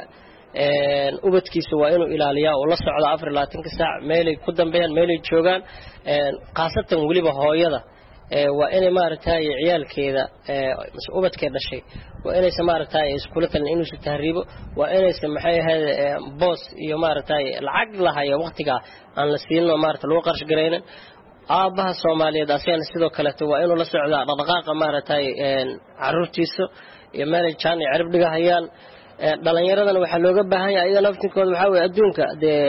ubadkiisa waa inuu ilaaliyaa oo la socdo 24 saac meelay ku dambeeyaan meelay joogaan qaasatan waliba hooyada waa inay maaragtay ciyaalkeeda ubadkeeda dhashay waa inay maaragtay iskuulatan inuu si tahriibo waa inay maxay ahayd boos iyo maaragtay lacag lahayo waqtiga aan la siino maaragtay loo qarsh gareynan aabaha Soomaaliyeed asana sidoo kale waa inuu la socdo dhaqdhaqaaqa maaragtay caruurtiisa iyo meel jaan ay cirib dhigahayaan dhalinyaradan waxa looga baahan yahay ayaga naftinkooda waxa weey adduunka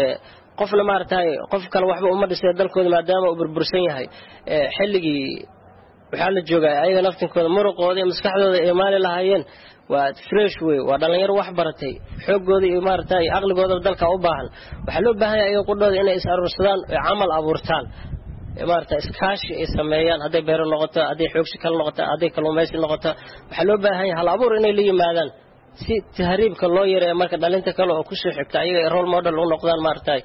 qofna maartay qof kale waxba uma dhisay dalkooda maadaama uu burbursan yahay xilligii waxa la joogay ayaga naftinkooda muruqooda iyo maskaxdooda ay maali lahaayeen waa fresh way waa dhalinyaro wax baratay xoogooda iyo maartay aqligooda dalka u baahan waxa loo baahan yahay ayaga qudhooda inay is arursadaan oo amal abuurtaan maartay iskaashi ay sameeyaan haday beero noqoto haday xoogsi kala noqoto haday kalluumaysi noqoto waxa loo baahan yahay hal abuur inay la yimaadaan si tahriibka loo yareeyo marka dhalinta kale oo ku soo xigta ayaga role model u noqdaan maartay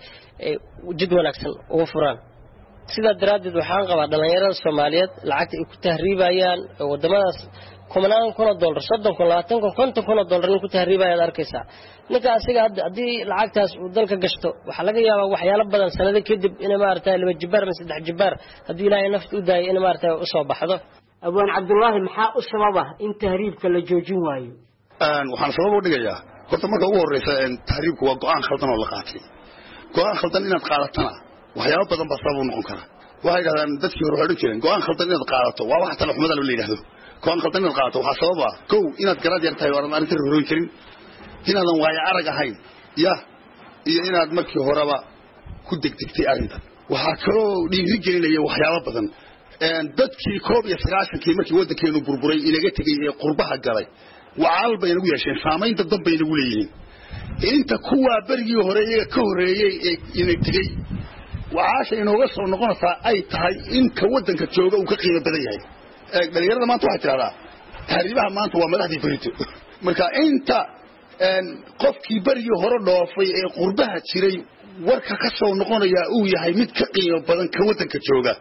jid wanaagsan ugu furaan sida daraadid waxaan qabaa dhalinyarada Soomaaliyeed lacagta ay ku tahriibayaan wadamadaas kumanaan kun $, 30 kun, 20 kun, 50 kun $, ku tahriibayaan arkaysa ninka asiga hadii lacagtaas uu dalka gashto waxa laga yaabaa waxyaalo badan sanado kadib in maartay 2 jibaar ama 3 jibaar hadii ilaahay nafta u daayo in maartay u soo baxdo abaan Cabdullaahi maxaa u sababa in tahriibka la joojin waayo waxaan sabab u dhigayaa horta marka ugu horeysa tahriibku waa go'aan khaldan oo la qaatay go'aan khaldan inaad qaadatana waxyaabo badan baa sabab u noqon kara waxay yiraahdaan dadkii hore waxay jireen go'aan khaldan inaad qaadato waa wax talo xumada la yiraahdo go'aan khaldan inaad qaadato waxa sababa kow inaad garaad yartahay oo aan inta horeyn jirin inaadan waayo arag ahayn iyo inaad markii horeba ku degdegtay arrinta waxa kaloo dhiiri gelinaya waxyaabo badan dadkii 19 markii wadankeenu burburay inaga tagay ee qurbaha galay وعال بينو يشين سامين تضب بينو ليين انت كوا برغي هوريه ka horeeyay inay tigay waxa inoo soo noqonaysa ay tahay in ka wadanka jooga uu ka qiimo badan yahay dhalinyarada maanta waxa tirada tahriibaha maanta waa madaxdii berito marka inta qofkii berigii hore dhoofay ee qurbaha jiray warka ka soo noqonaya uu yahay mid ka qiimo badan ka waddanka jooga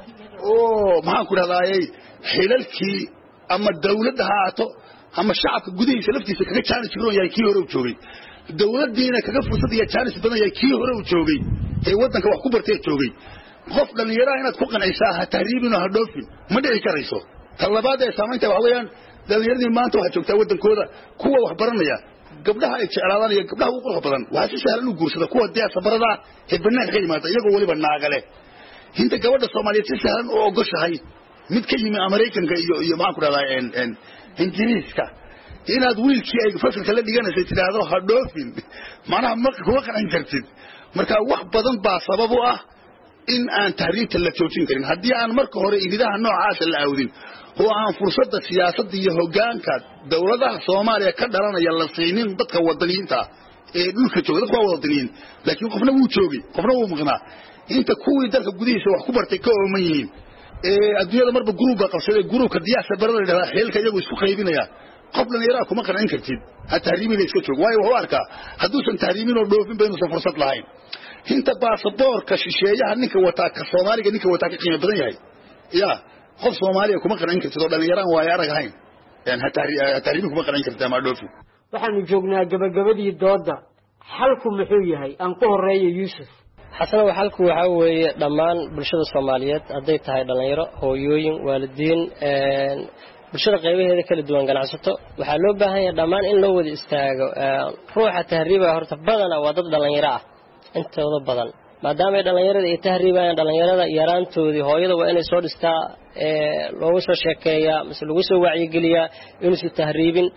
oo maxaan ku dhahdaayey xilalkii ama dawladda ha ahaato ama shacabka gudihiisa laftiisa kaga jaanis badan yahay kii hore u joogay dawladdiina kaga fursad iyo jaanis badan yahay kii hore u joogay ee waddanka wax ku bartay joogay qof dhalinyaraha inaad ku qancaysaa ha tahriibino ha dhoofin ma dhici karayso ta labaad ee saamaynta waxa weeyaan dhalinyaradii maanta waxaa joogtaa waddankooda kuwa wax baranaya gabdhaha ay jeclaadaan iyo gabdhaha ugu quruxda badan waxaa si sahlan u guursada kuwa diyaasbarada ee bannaanka ka yimaada iyagoo weliba naagale inta gabadha soomaaliyeed si sahlan u ogoshahay mid ka yimi Mareykanka iyo maxaan ku dhahdaa ingiriiska inaad wiilkii ay fasalka la dhiganaysay tiraahdo ha dhoofin macnaha ma kuwa qancin kartid marka wax badan baa sabab u ah in aan tahriibta la joojin karin haddii aan marka hore iridaha noocaas la aawdin oo aan fursadda siyaasadda iyo hoggaanka dawladaha Soomaaliya ka dhalanaya la siinin dadka wadaniyiinta ee dhulka jooga dadka wadaniyiin laakiin qofna wuu joogay qofna wuu maqnaa inta kuwii dalka gudihiisa wax ku bartay ka ooman yihiin adduunyada marba gruubka qabsaday gruubka diyaasbarada dhahdaa xeelka iyagu isku qaybinaya qof dhalinyaro kuma qancin kartid ha tahriibina iska joog waayo wuxuu arkaa hadduusan tahriibin oo dhoofin baynu fursad lahayn inta baasaboorka shisheeyaha ninka wataa ka Soomaaliga ninka wataa ka qiimo badan yahay qof Soomaaliya kuma qancin kartid oo dhalinyaraan waa arag ahayn ha tahriibin kuma qancin kartid ama dhoofin waxaanu joognaa gabagabadii dooda xalku muxuu yahay aan ku horeeyo Yuusuf xasana xalku waxa weeye dhammaan bulshada Soomaaliyeed haday tahay dhalinyaro hooyooyin waalidiin bulshada qaybaheeda kala duwan ganacsato waxa loo baahan yahay dhammaan in loo wada istaago ruuxa tahriiba horta badana waa dad dhalinyaro ah intooda badan maadaama dhalinyarada ay tahriibayaan dhalinyarada yaraantoodii hooyada waa inay soo dhistaa loogu soo sheekeeyaa mise lagu soo wacyigeliyaa inuu tahriibin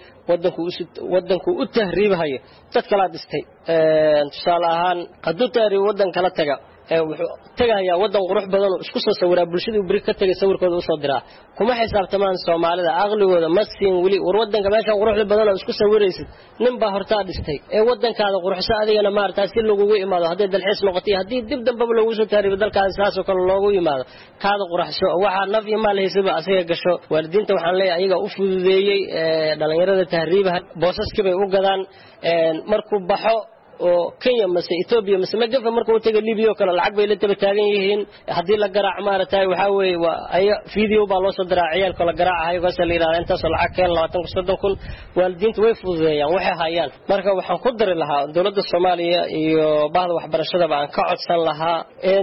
wadanku u tahriibayo dad kala dhistay tusaale ahaan hadduu tahriib wadan kala taga wuxuu tagayaa wadan qurux badan oo isku soo sawiraa bulshada bari ka tagay sawirkooda u soo diraa kuma xisaabtamaan Soomaalida aqligooda ma siin wali war wadanka meesha quruxda badan oo isku sawiraysid nin baa horta dhistay ee wadankaada quruxsa adigana maartaa si lagu imaado haday dalxiis noqotay hadii dib dambaba lagu soo taariib dalkaas saas oo kale loogu imaado kaada quruxso waxa naf iyo maal heysaba asiga gasho waalidiinta waxaan leeyahay ayaga u fududeeyay dhalinyarada tahriibaha boosaskii bay u gadaan markuu baxo oo Kenya mise Ethiopia mise Magafa markuu u tagay Libya kala lacag bay la taba taagan yihiin hadii la garaac maartay waxa weey waa ay video baa loo soo diraa ciyaalka la garaacayo gaas la yiraahdo intaas lacag keen 20 kun waalidiintu way fududeeyaan waxay hayaan marka waxaan ku dari lahaa dawladda Soomaaliya iyo bahda waxbarashada baan ka codsan lahaa in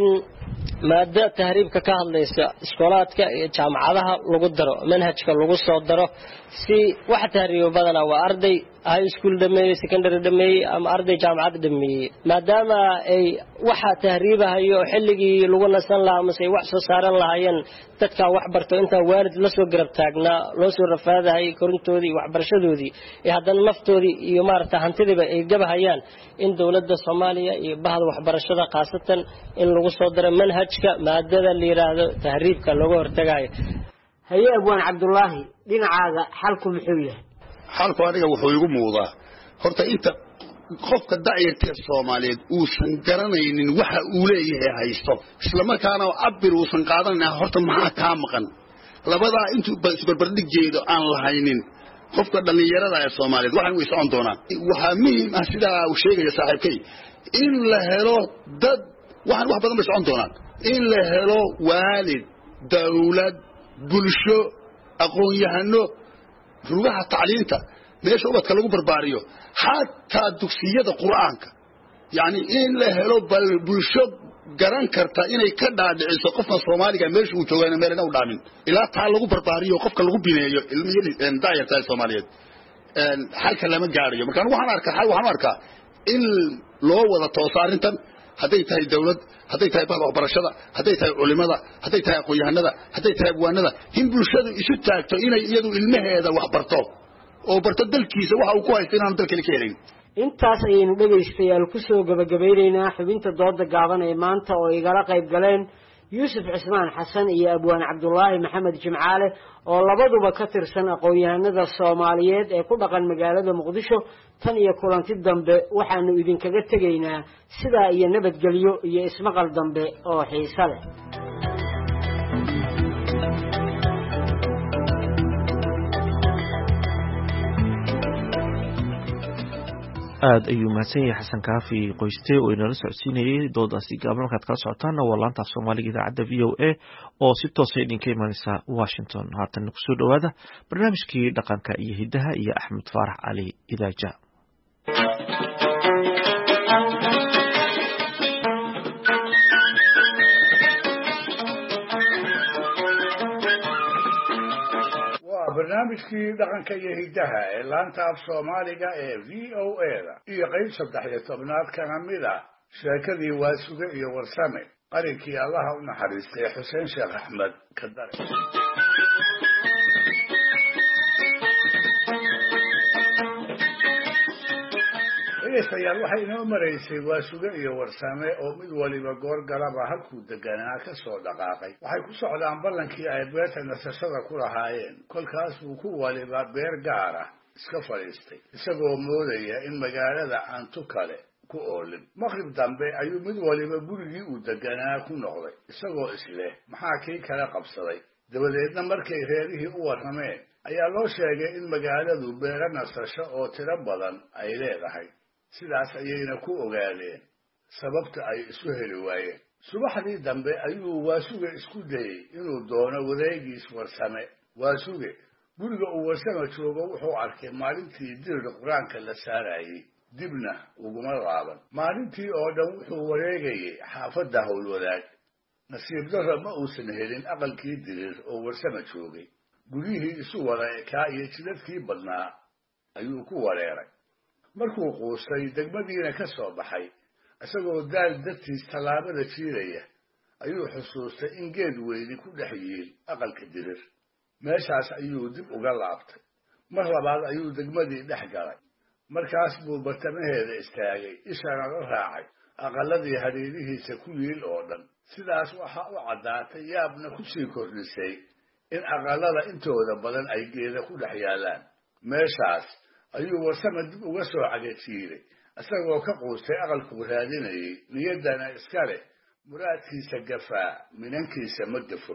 maada tahriibka ka hadlaysa iskoolaadka iyo jaamacadaha lagu daro manhajka lagu soo daro si wax tahriib badan waa arday high school dhameeyay secondary dhameeyay ama arday jaamacad dhameeyay maadaama ay waxa tahriibahayo xilligii lagu nasan lahaa ama say wax soo saaran lahaayeen dadka wax barto inta waalid la soo garab taagnaa loo soo rafaadahay korintoodii waxbarashadoodii ee hadan naftoodii iyo maarta hantidiba ay gabahayaan in dawladda Soomaaliya iyo bahda waxbarashada qaasatan in lagu soo daro manhajka maadada la yiraahdo tahriibka lagu hortagayo haye abwaan Cabdullaahi dhinacaaga xalku muxuu yahay xalku aniga wuxuu igu muuqdaa horta inta qofka da'yarta Soomaaliyeed uu san garanaynin waxa uu leeyahay haysto isla markaana cabir uu san qaadanaa horta maxaa ka maqan labada intuu isbarbardig jeedo aan lahaynin qofka dhalinyarada ee Soomaaliyeed waxaan way socon doonaan waxa muhiim ah sida uu sheegay saaxiibkay in la helo dad waxaan wax badan bay socon doonaan in la helo waalid dawlad bulsho aqoon-yahano rugaha tacliinta meesha ubadka lagu barbaariyo xataa dugsiyada quraanka yani in la helo bulsho garan karta inay ka dhaadhiciso qofka Soomaaliga meesha uu joogo meelna u dhaamin ilaa taa lagu barbaariyo qofka lagu bineeyo ilmiyada daayarta Soomaaliyeed halka lama gaariyo marka waxaan arkaa in loo wada toosarintan haday tahay dawlad haday tahay bahda waxbarashada haday tahay culimada haday tahay aqoon-yahanada haday tahay abwaanada in bulshadu isu taagto inay iyadu ilmaheeda wax barto oo barto dalkiisa waxa uu ku haystay inaan dalkale ka helin intaas ayaynu dhageystayaal ku soo gabagabeynaa xubinta dooda gaaban ee maanta oo igala qayb galeen Yuusuf Cismaan Xasan iyo abwaan Cabdullaahi Maxamed Jimcaale oo labaduba ka tirsan aqoon-yahanada Soomaaliyeed ee ku dhaqan magaalada Muqdisho tan iyo kulanti dambe waxaanu idinkaga tegaynaa sidaa iyo nabadgelyo iyo ismaqal dambe oo xiiso leh aad ayuu mahadsan yahay xasan kaafi qoyste oo inala socodsiinayay doodaasi gaaban markaad kala socotaanna waa laanta af soomaaliga idaacadda v o a oo si toosa idinka imanaysa washington haatan kusoo dhowaada barnaamijkii dhaqanka iyo hiddaha iyo axmed faarax cali idaaja barnaamijkii dhaqanka iyo hiddaha ee laanta af soomaaliga ee v o a-da iyo qayb 13 kana mid ah sheekadii waasuge iyo warsame qarinkii allaha u naxariistay xuseen sheekh axmed kadare dhegeystayaal waxay inoo maraysay waasuge iyo warsame oo mid waliba goor galaba halkuu deganaa ka soo dhaqaaqay waxay ku socdaan ballankii ay beerta nasashada ku lahaayeen kolkaas buu ku waliba beer gaar ah iska fadhiistay isagoo moodaya in magaalada aan tu kale ku oolin maqrib dambe ayuu mid waliba gurigii uu deganaa ku noqday isagoo isleh maxaa kii kala qabsaday dabadeedna markay reerihii u warrameen ayaa loo sheegay in magaaladu beero nasasho oo tiro badan ay leedahay sidaas ayayna ku ogaadeen sababta ay isu heli waayeen subaxdii dambe ayuu waasuge isku dayey inuu doono wareegiis warsame waasuge guriga uu warsame joogo wuxuu arkay maalintii dirir qur-aanka la saarayey dibna uguma laaban maalintii oo dhan wuxuu wareegayey xaafadda howlwadaag nasiib darro ma uusan helin aqalkii dirir oo warsame joogay guryihii isu wada ekaa iyo jidadkii badnaa ayuu ku wareeray markuu quustay degmadiina ka soo baxay isagoo daal dartiis tallaabada jiiraya ayuu xusuustay in geed weyni ku dhex yiil aqalka dirir meeshaas ayuu dib uga laabtay mar labaad ayuu degmadii dhex galay markaas buu bartamaheeda istaagay ishana la raacay aqaladii hareerihiisa ku yiil oo dhan sidaas waxaa u caddaatay yaabna kusii kordhisay in aqalada intooda badan ay geeda ku dhex yaallaan meeshaas ayuu warsame dib uga soo cagajiiray isagoo ka quustay aqalkuu raadinayay niyaddana iska leh muraadkiisa gafaa minankiisa ma gafo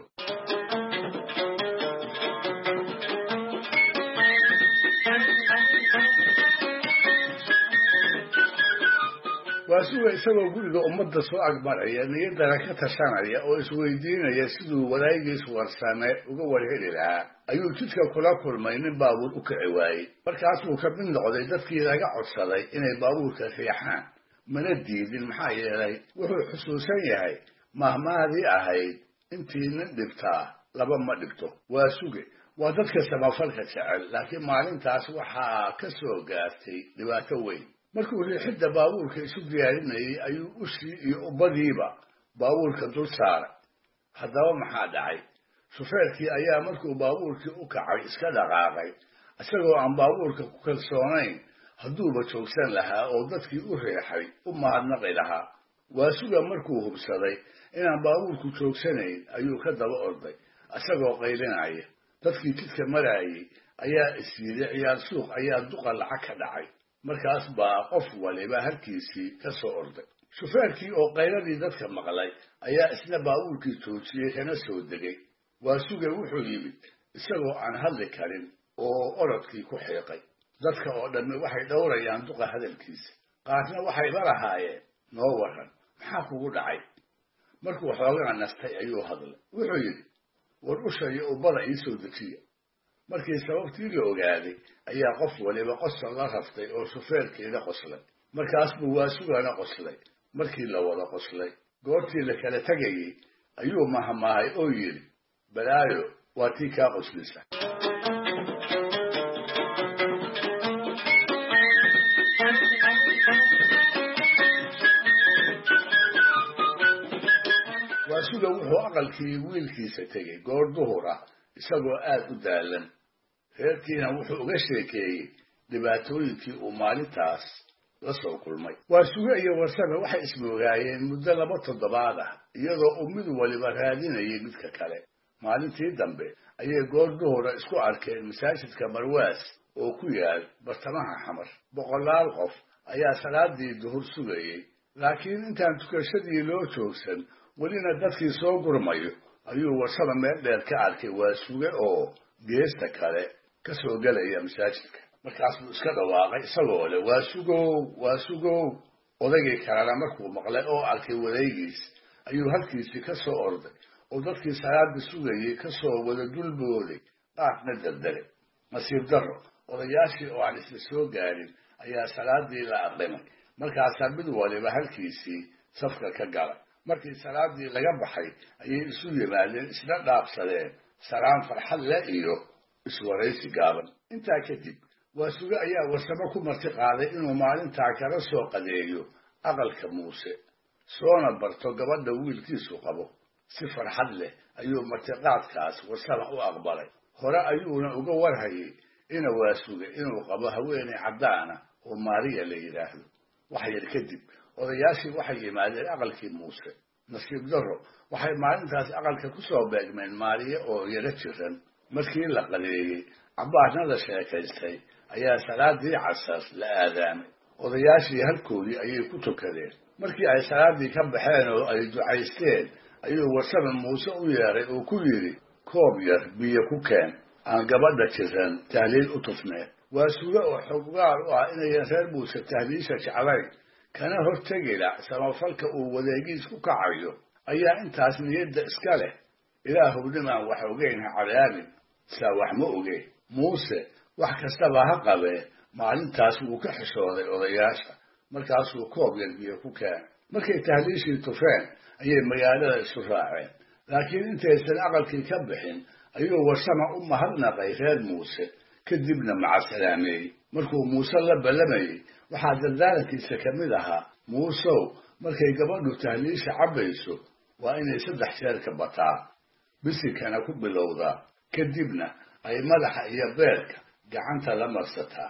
waasuge isagoo guriga ummadda soo agmaraya niyaddana ka tashanaya oo isweydiinaya siduu walaagiis warsame uga warheli lahaa ayuu jidka kula kulmay nin baabuur u kici waayey markaasuu ka mid noqday dadkii laga codsaday inay baabuurka riixaan mana diidin maxaa yeelay wuxuu xusuusan yahay mahmaadii ahayd intii nin dhibtaa laba ma dhibto waasuge waa dadka samafalka jecel laakiin maalintaas waxaa ka soo gaartay dhibaato weyn markuu riixidda baabuurka isu diyaarinayay ayuu ushii iyo ubbadiiba baabuurka dul saaray haddaba maxaa dhacay shufeerkii ayaa markuu baabuurkii u kacay iska dhaqaaqay isagoo aan baabuurka ku kalsoonayn hadduuba joogsan lahaa oo dadkii u riixay u mahadnaqi lahaa waasuga markuu hubsaday inaan baabuurku joogsanayn ayuu ka daba orday isagoo qaylinaya dadkii jidka maraayay ayaa isyiday ciyaar suuq ayaa duqa lacag ka dhacay markaas baa qof waliba halkiisii ka soo orday shufeerkii oo qayladii dadka maqlay ayaa isna baabuurkii joojiyey kana soo degay waasuge wuxuu yimid isagoo aan hadli karin oo orodkii ku xiiqay dadka oo dhammi waxay dhowrayaan duqa hadalkiisa qaarna waxayba lahaayeen noo waran maxaa kugu dhacay markuu xoogaa nastay ayuu hadlay wuxuu yidhi war usha iyo ubbada ii soo dejiya markii sababtii la ogaaday ayaa qof waliba qosol la raftay oo shufeerkeeda qoslay markaas buu waasugana qoslay markii la wada qoslay goortii la kala tegayey ayuu mahmaahay oo yidhi balaayo waa tii kaa qoslisa waasuga wuxuu aqalkii wiilkiisa tegey goor duhur ah isagoo aad u daalan reerkiina wuxuu uga sheekeeyey dhibaatooyinkii uu maalintaas la soo kulmay waasuge iyo warsame waxay ismoogaayeen muddo 2 toddobaad ah iyadoo uu mid waliba raadinayay midka kale maalintii dambe ayay goor duhura isku arkeen masaajidka marwaas oo ku yaal bartamaha xamar boqolaal qof ayaa salaadii duhur sugayey laakiin intaan tukashadii loo joogsan welina dadkii soo gurmayo ayuu warsame meel dheer ka arkay waasuge oo geesta kale ka soo gelaya masaajidka markaasuu iska dhawaaqay isagoo leh waa sugow odaygii kalena markuu maqlay oo arkay wareegiis ayuu halkiisii ka soo orday oo dadkii salaada sugayay kasoo wada dulbooday qaarna daldalay nasiib darro odayaashii oo aan isla soo gaarin ayaa salaadii la aqrimay markaasaa mid waliba halkiisii safka ka galay markii salaadii laga baxay ayay isu yimaadeen isla dhaafsadeen salaan farxad leh iyo iswaraysi gaaban intaa kadib waa suge ayaa warsamo ku marti qaaday inuu maalintaa kala soo qadeeyo aqalka muuse soona barto gabadha wiilkiisu qabo si farxad leh ayuu martiqaadkaas warsama u aqbalay hore ayuuna uga warhayay ina waa suge inuu qabo haweeney caddaana oo maariya la yidhaahdo wax yar kadib odayaashii waxay yimaadeen aqalkii muuse nasiib darro waxay maalintaas aqalka ku soo beegmeen maariya oo yaro jiran markii la qadeeyey cabbaasna la sheekaystay ayaa salaadii casar la aadaamay odayaashii halkoodii ayay ku tukadeen markii ay salaadii ka baxeen oo ay ducaysteen ayuu warsame muuse u yeeray oo ku yidhi koob yar biyo ku keen aan gabadha jiran tahliil u tufneen waa suge oo xoggaal u ah inayan reer muuse tahliisha jeclayn kana hortegila samafalka uu wadeegiis ku kacayo ayaa intaas niyadda iska leh ilaahuw nimaan wax ogeyn ha cadaabin saa wax ma ogeyn muuse wax kastaba ha qabee maalintaas wuu ka xishooday odayaasha markaasuu koob yar biyo ku keenay markay tahliishii tufeen ayay magaalada isu raaceen laakiin intaysan aqalkii ka bixin ayuu warsama u mahadnaqay reer muuse kadibna macasalaameeyey markuu muuse la ballamayey waxaa dardaarankiisa ka mid ahaa muusow markay gabadhu tahliisha cabbayso waa inay 3 jeer ka bataa bisikana ku bilowdaa kadibna ay madaxa iyo beerka gacanta la marsataa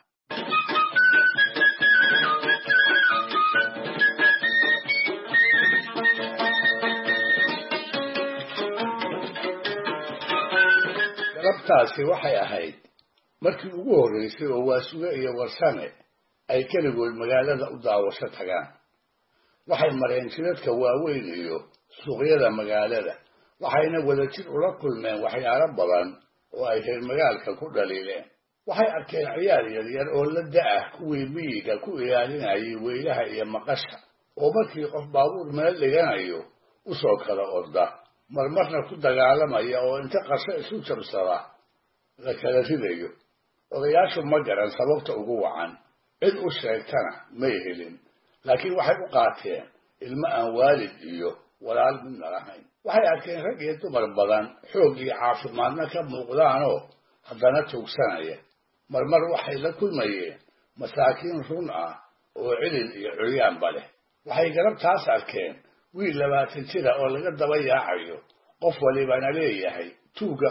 galabtaasi waxay ahayd markii ugu horreysay oo waa suge iyo warsame ay keligood magaalada u daawasho tagaan waxay mareen jidadka waaweyn iyo suuqyada magaalada waxayna wadajir ula kulmeen waxyaalo badan oo ay reer magaalka ku dhaliileen waxay arkeen ciyaar yaryar oo la da-ah kuwii miyiga ku ilaalinayay weylaha iyo maqasha oo markii qof baabuur meel dhiganayo usoo kala orda marmarna ku dagaalamaya oo inta qasho isu jabsada la kala ridayo odayaashu ma garan sababta ugu wacan cid u sheegtana may helin laakiin waxay u qaateen ilmo aan waalid iyo walaal midna lahayn waxay arkeen rag iyo dumar badan xoog iyo caafimaadna ka muuqdaanoo haddana tuugsanaya marmar waxay la kulmayeen masaakiin run ah oo cilin iyo curyaanba leh waxay galabtaas arkeen wiil 20 jira oo laga daba yaacayo qof walibana leeyahay tuuga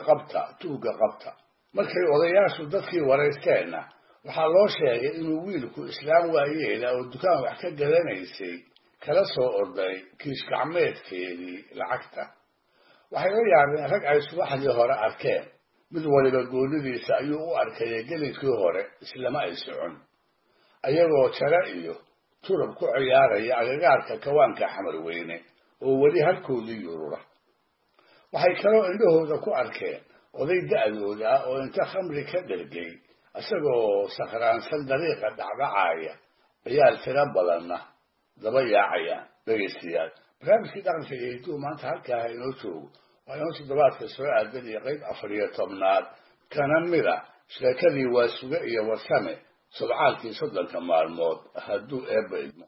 qabta markay odayaashu dadkii wareysteenna waxaa loo sheegay inuu wiilku islaam waayeela oo dukaan wax ka gadanaysay kala soo orday kiis gacmeedkeedii lacagta waxay la yaabeen rag ay subaxdii hore arkeen mid waliba goonidiisa ayuu u arkayay gelikii hore islama ay socon ayagoo jara iyo turub ku ciyaaraya agagaarka kawaanka xamar weyne oo weli halkoodii yurura waxay kaloo indhahooda ku arkeen oday da-dooda ah oo inta khamri ka dhergay isagoo sakhraansan dariiqa dhacdhacaya ciyaal tiro badanna daba yaacayaan dhegaystayaal barnaamijkii dhaqanka iyo hidduu maanta halkaa inoo joogo waa inoo toddobaadka soo aadan iyo qayb 14 kana mida sheekadii waa suge iyo warsame subcaalkii 30 maalmood hadduu eebba idmo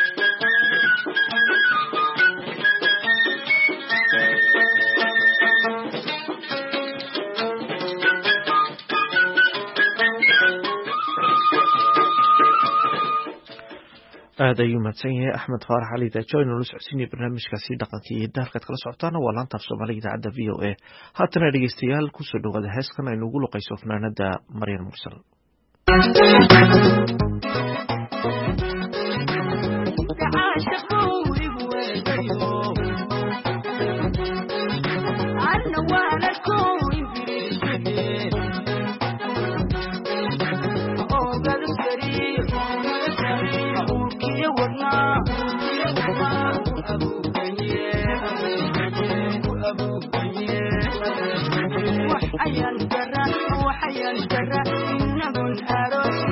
aad ayuu mahadsan yahay axmed faarax cali daajo inuu la socodsiinaya barnaamijkaasi dhaqanka iyo hiddaha halkaad kala socotaana waa laanta af soomaaliga idaacadda v o a haatana dhegeystayaal kusoo dhawaada heeskan aynu ugu luqayso fanaanada maryan mursal وحيا الجرى إنه الأروس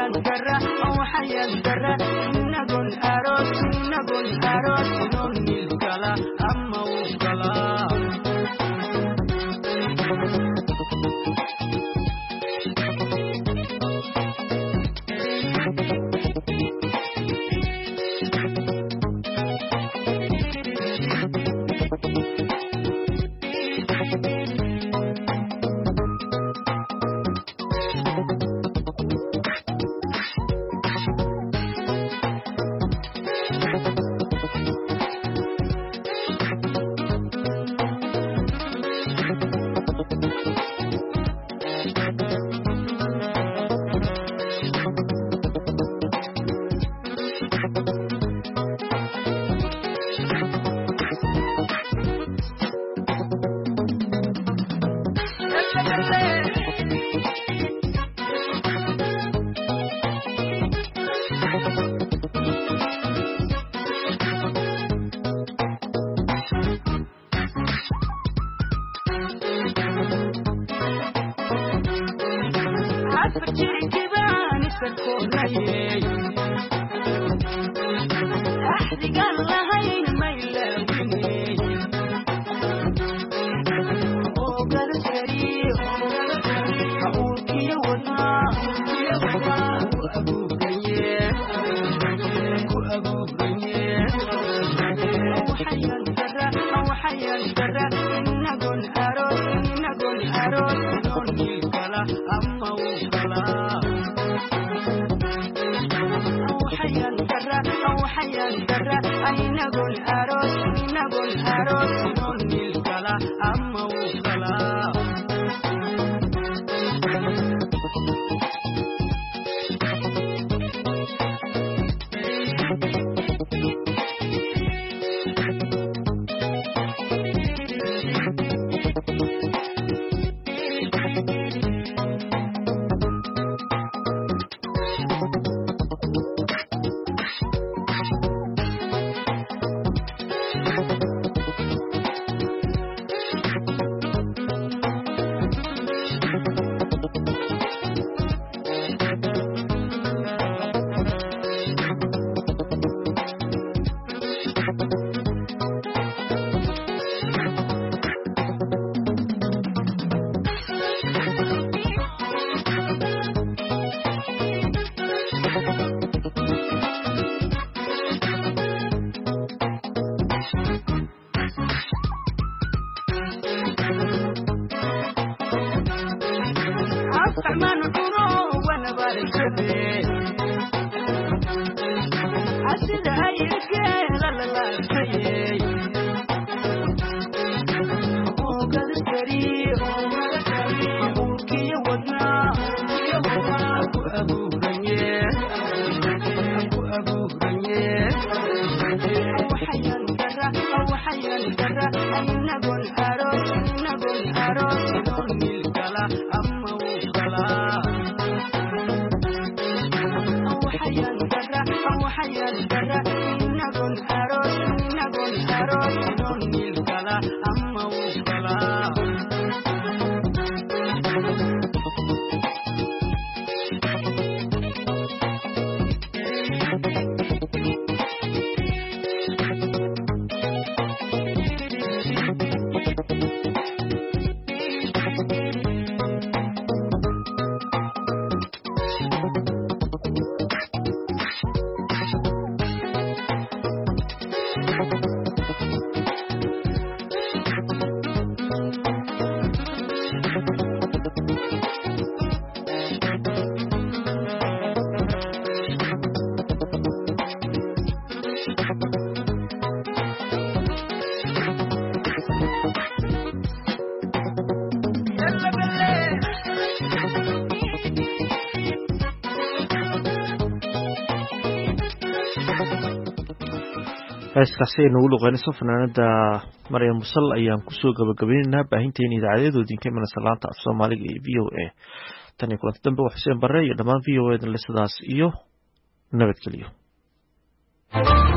heestaasi aynu ugu luqeynayso fanaanada maryam musal ayaan kusoo gabagabaynaynaa baahinteena idaacadeedu idinka imanaysa laanta af soomaaliga iyo v o a tan iyo kulanti dambe waa xuseen barre iyo dhammaan v o a dan le sidaas iyo nabadgelyo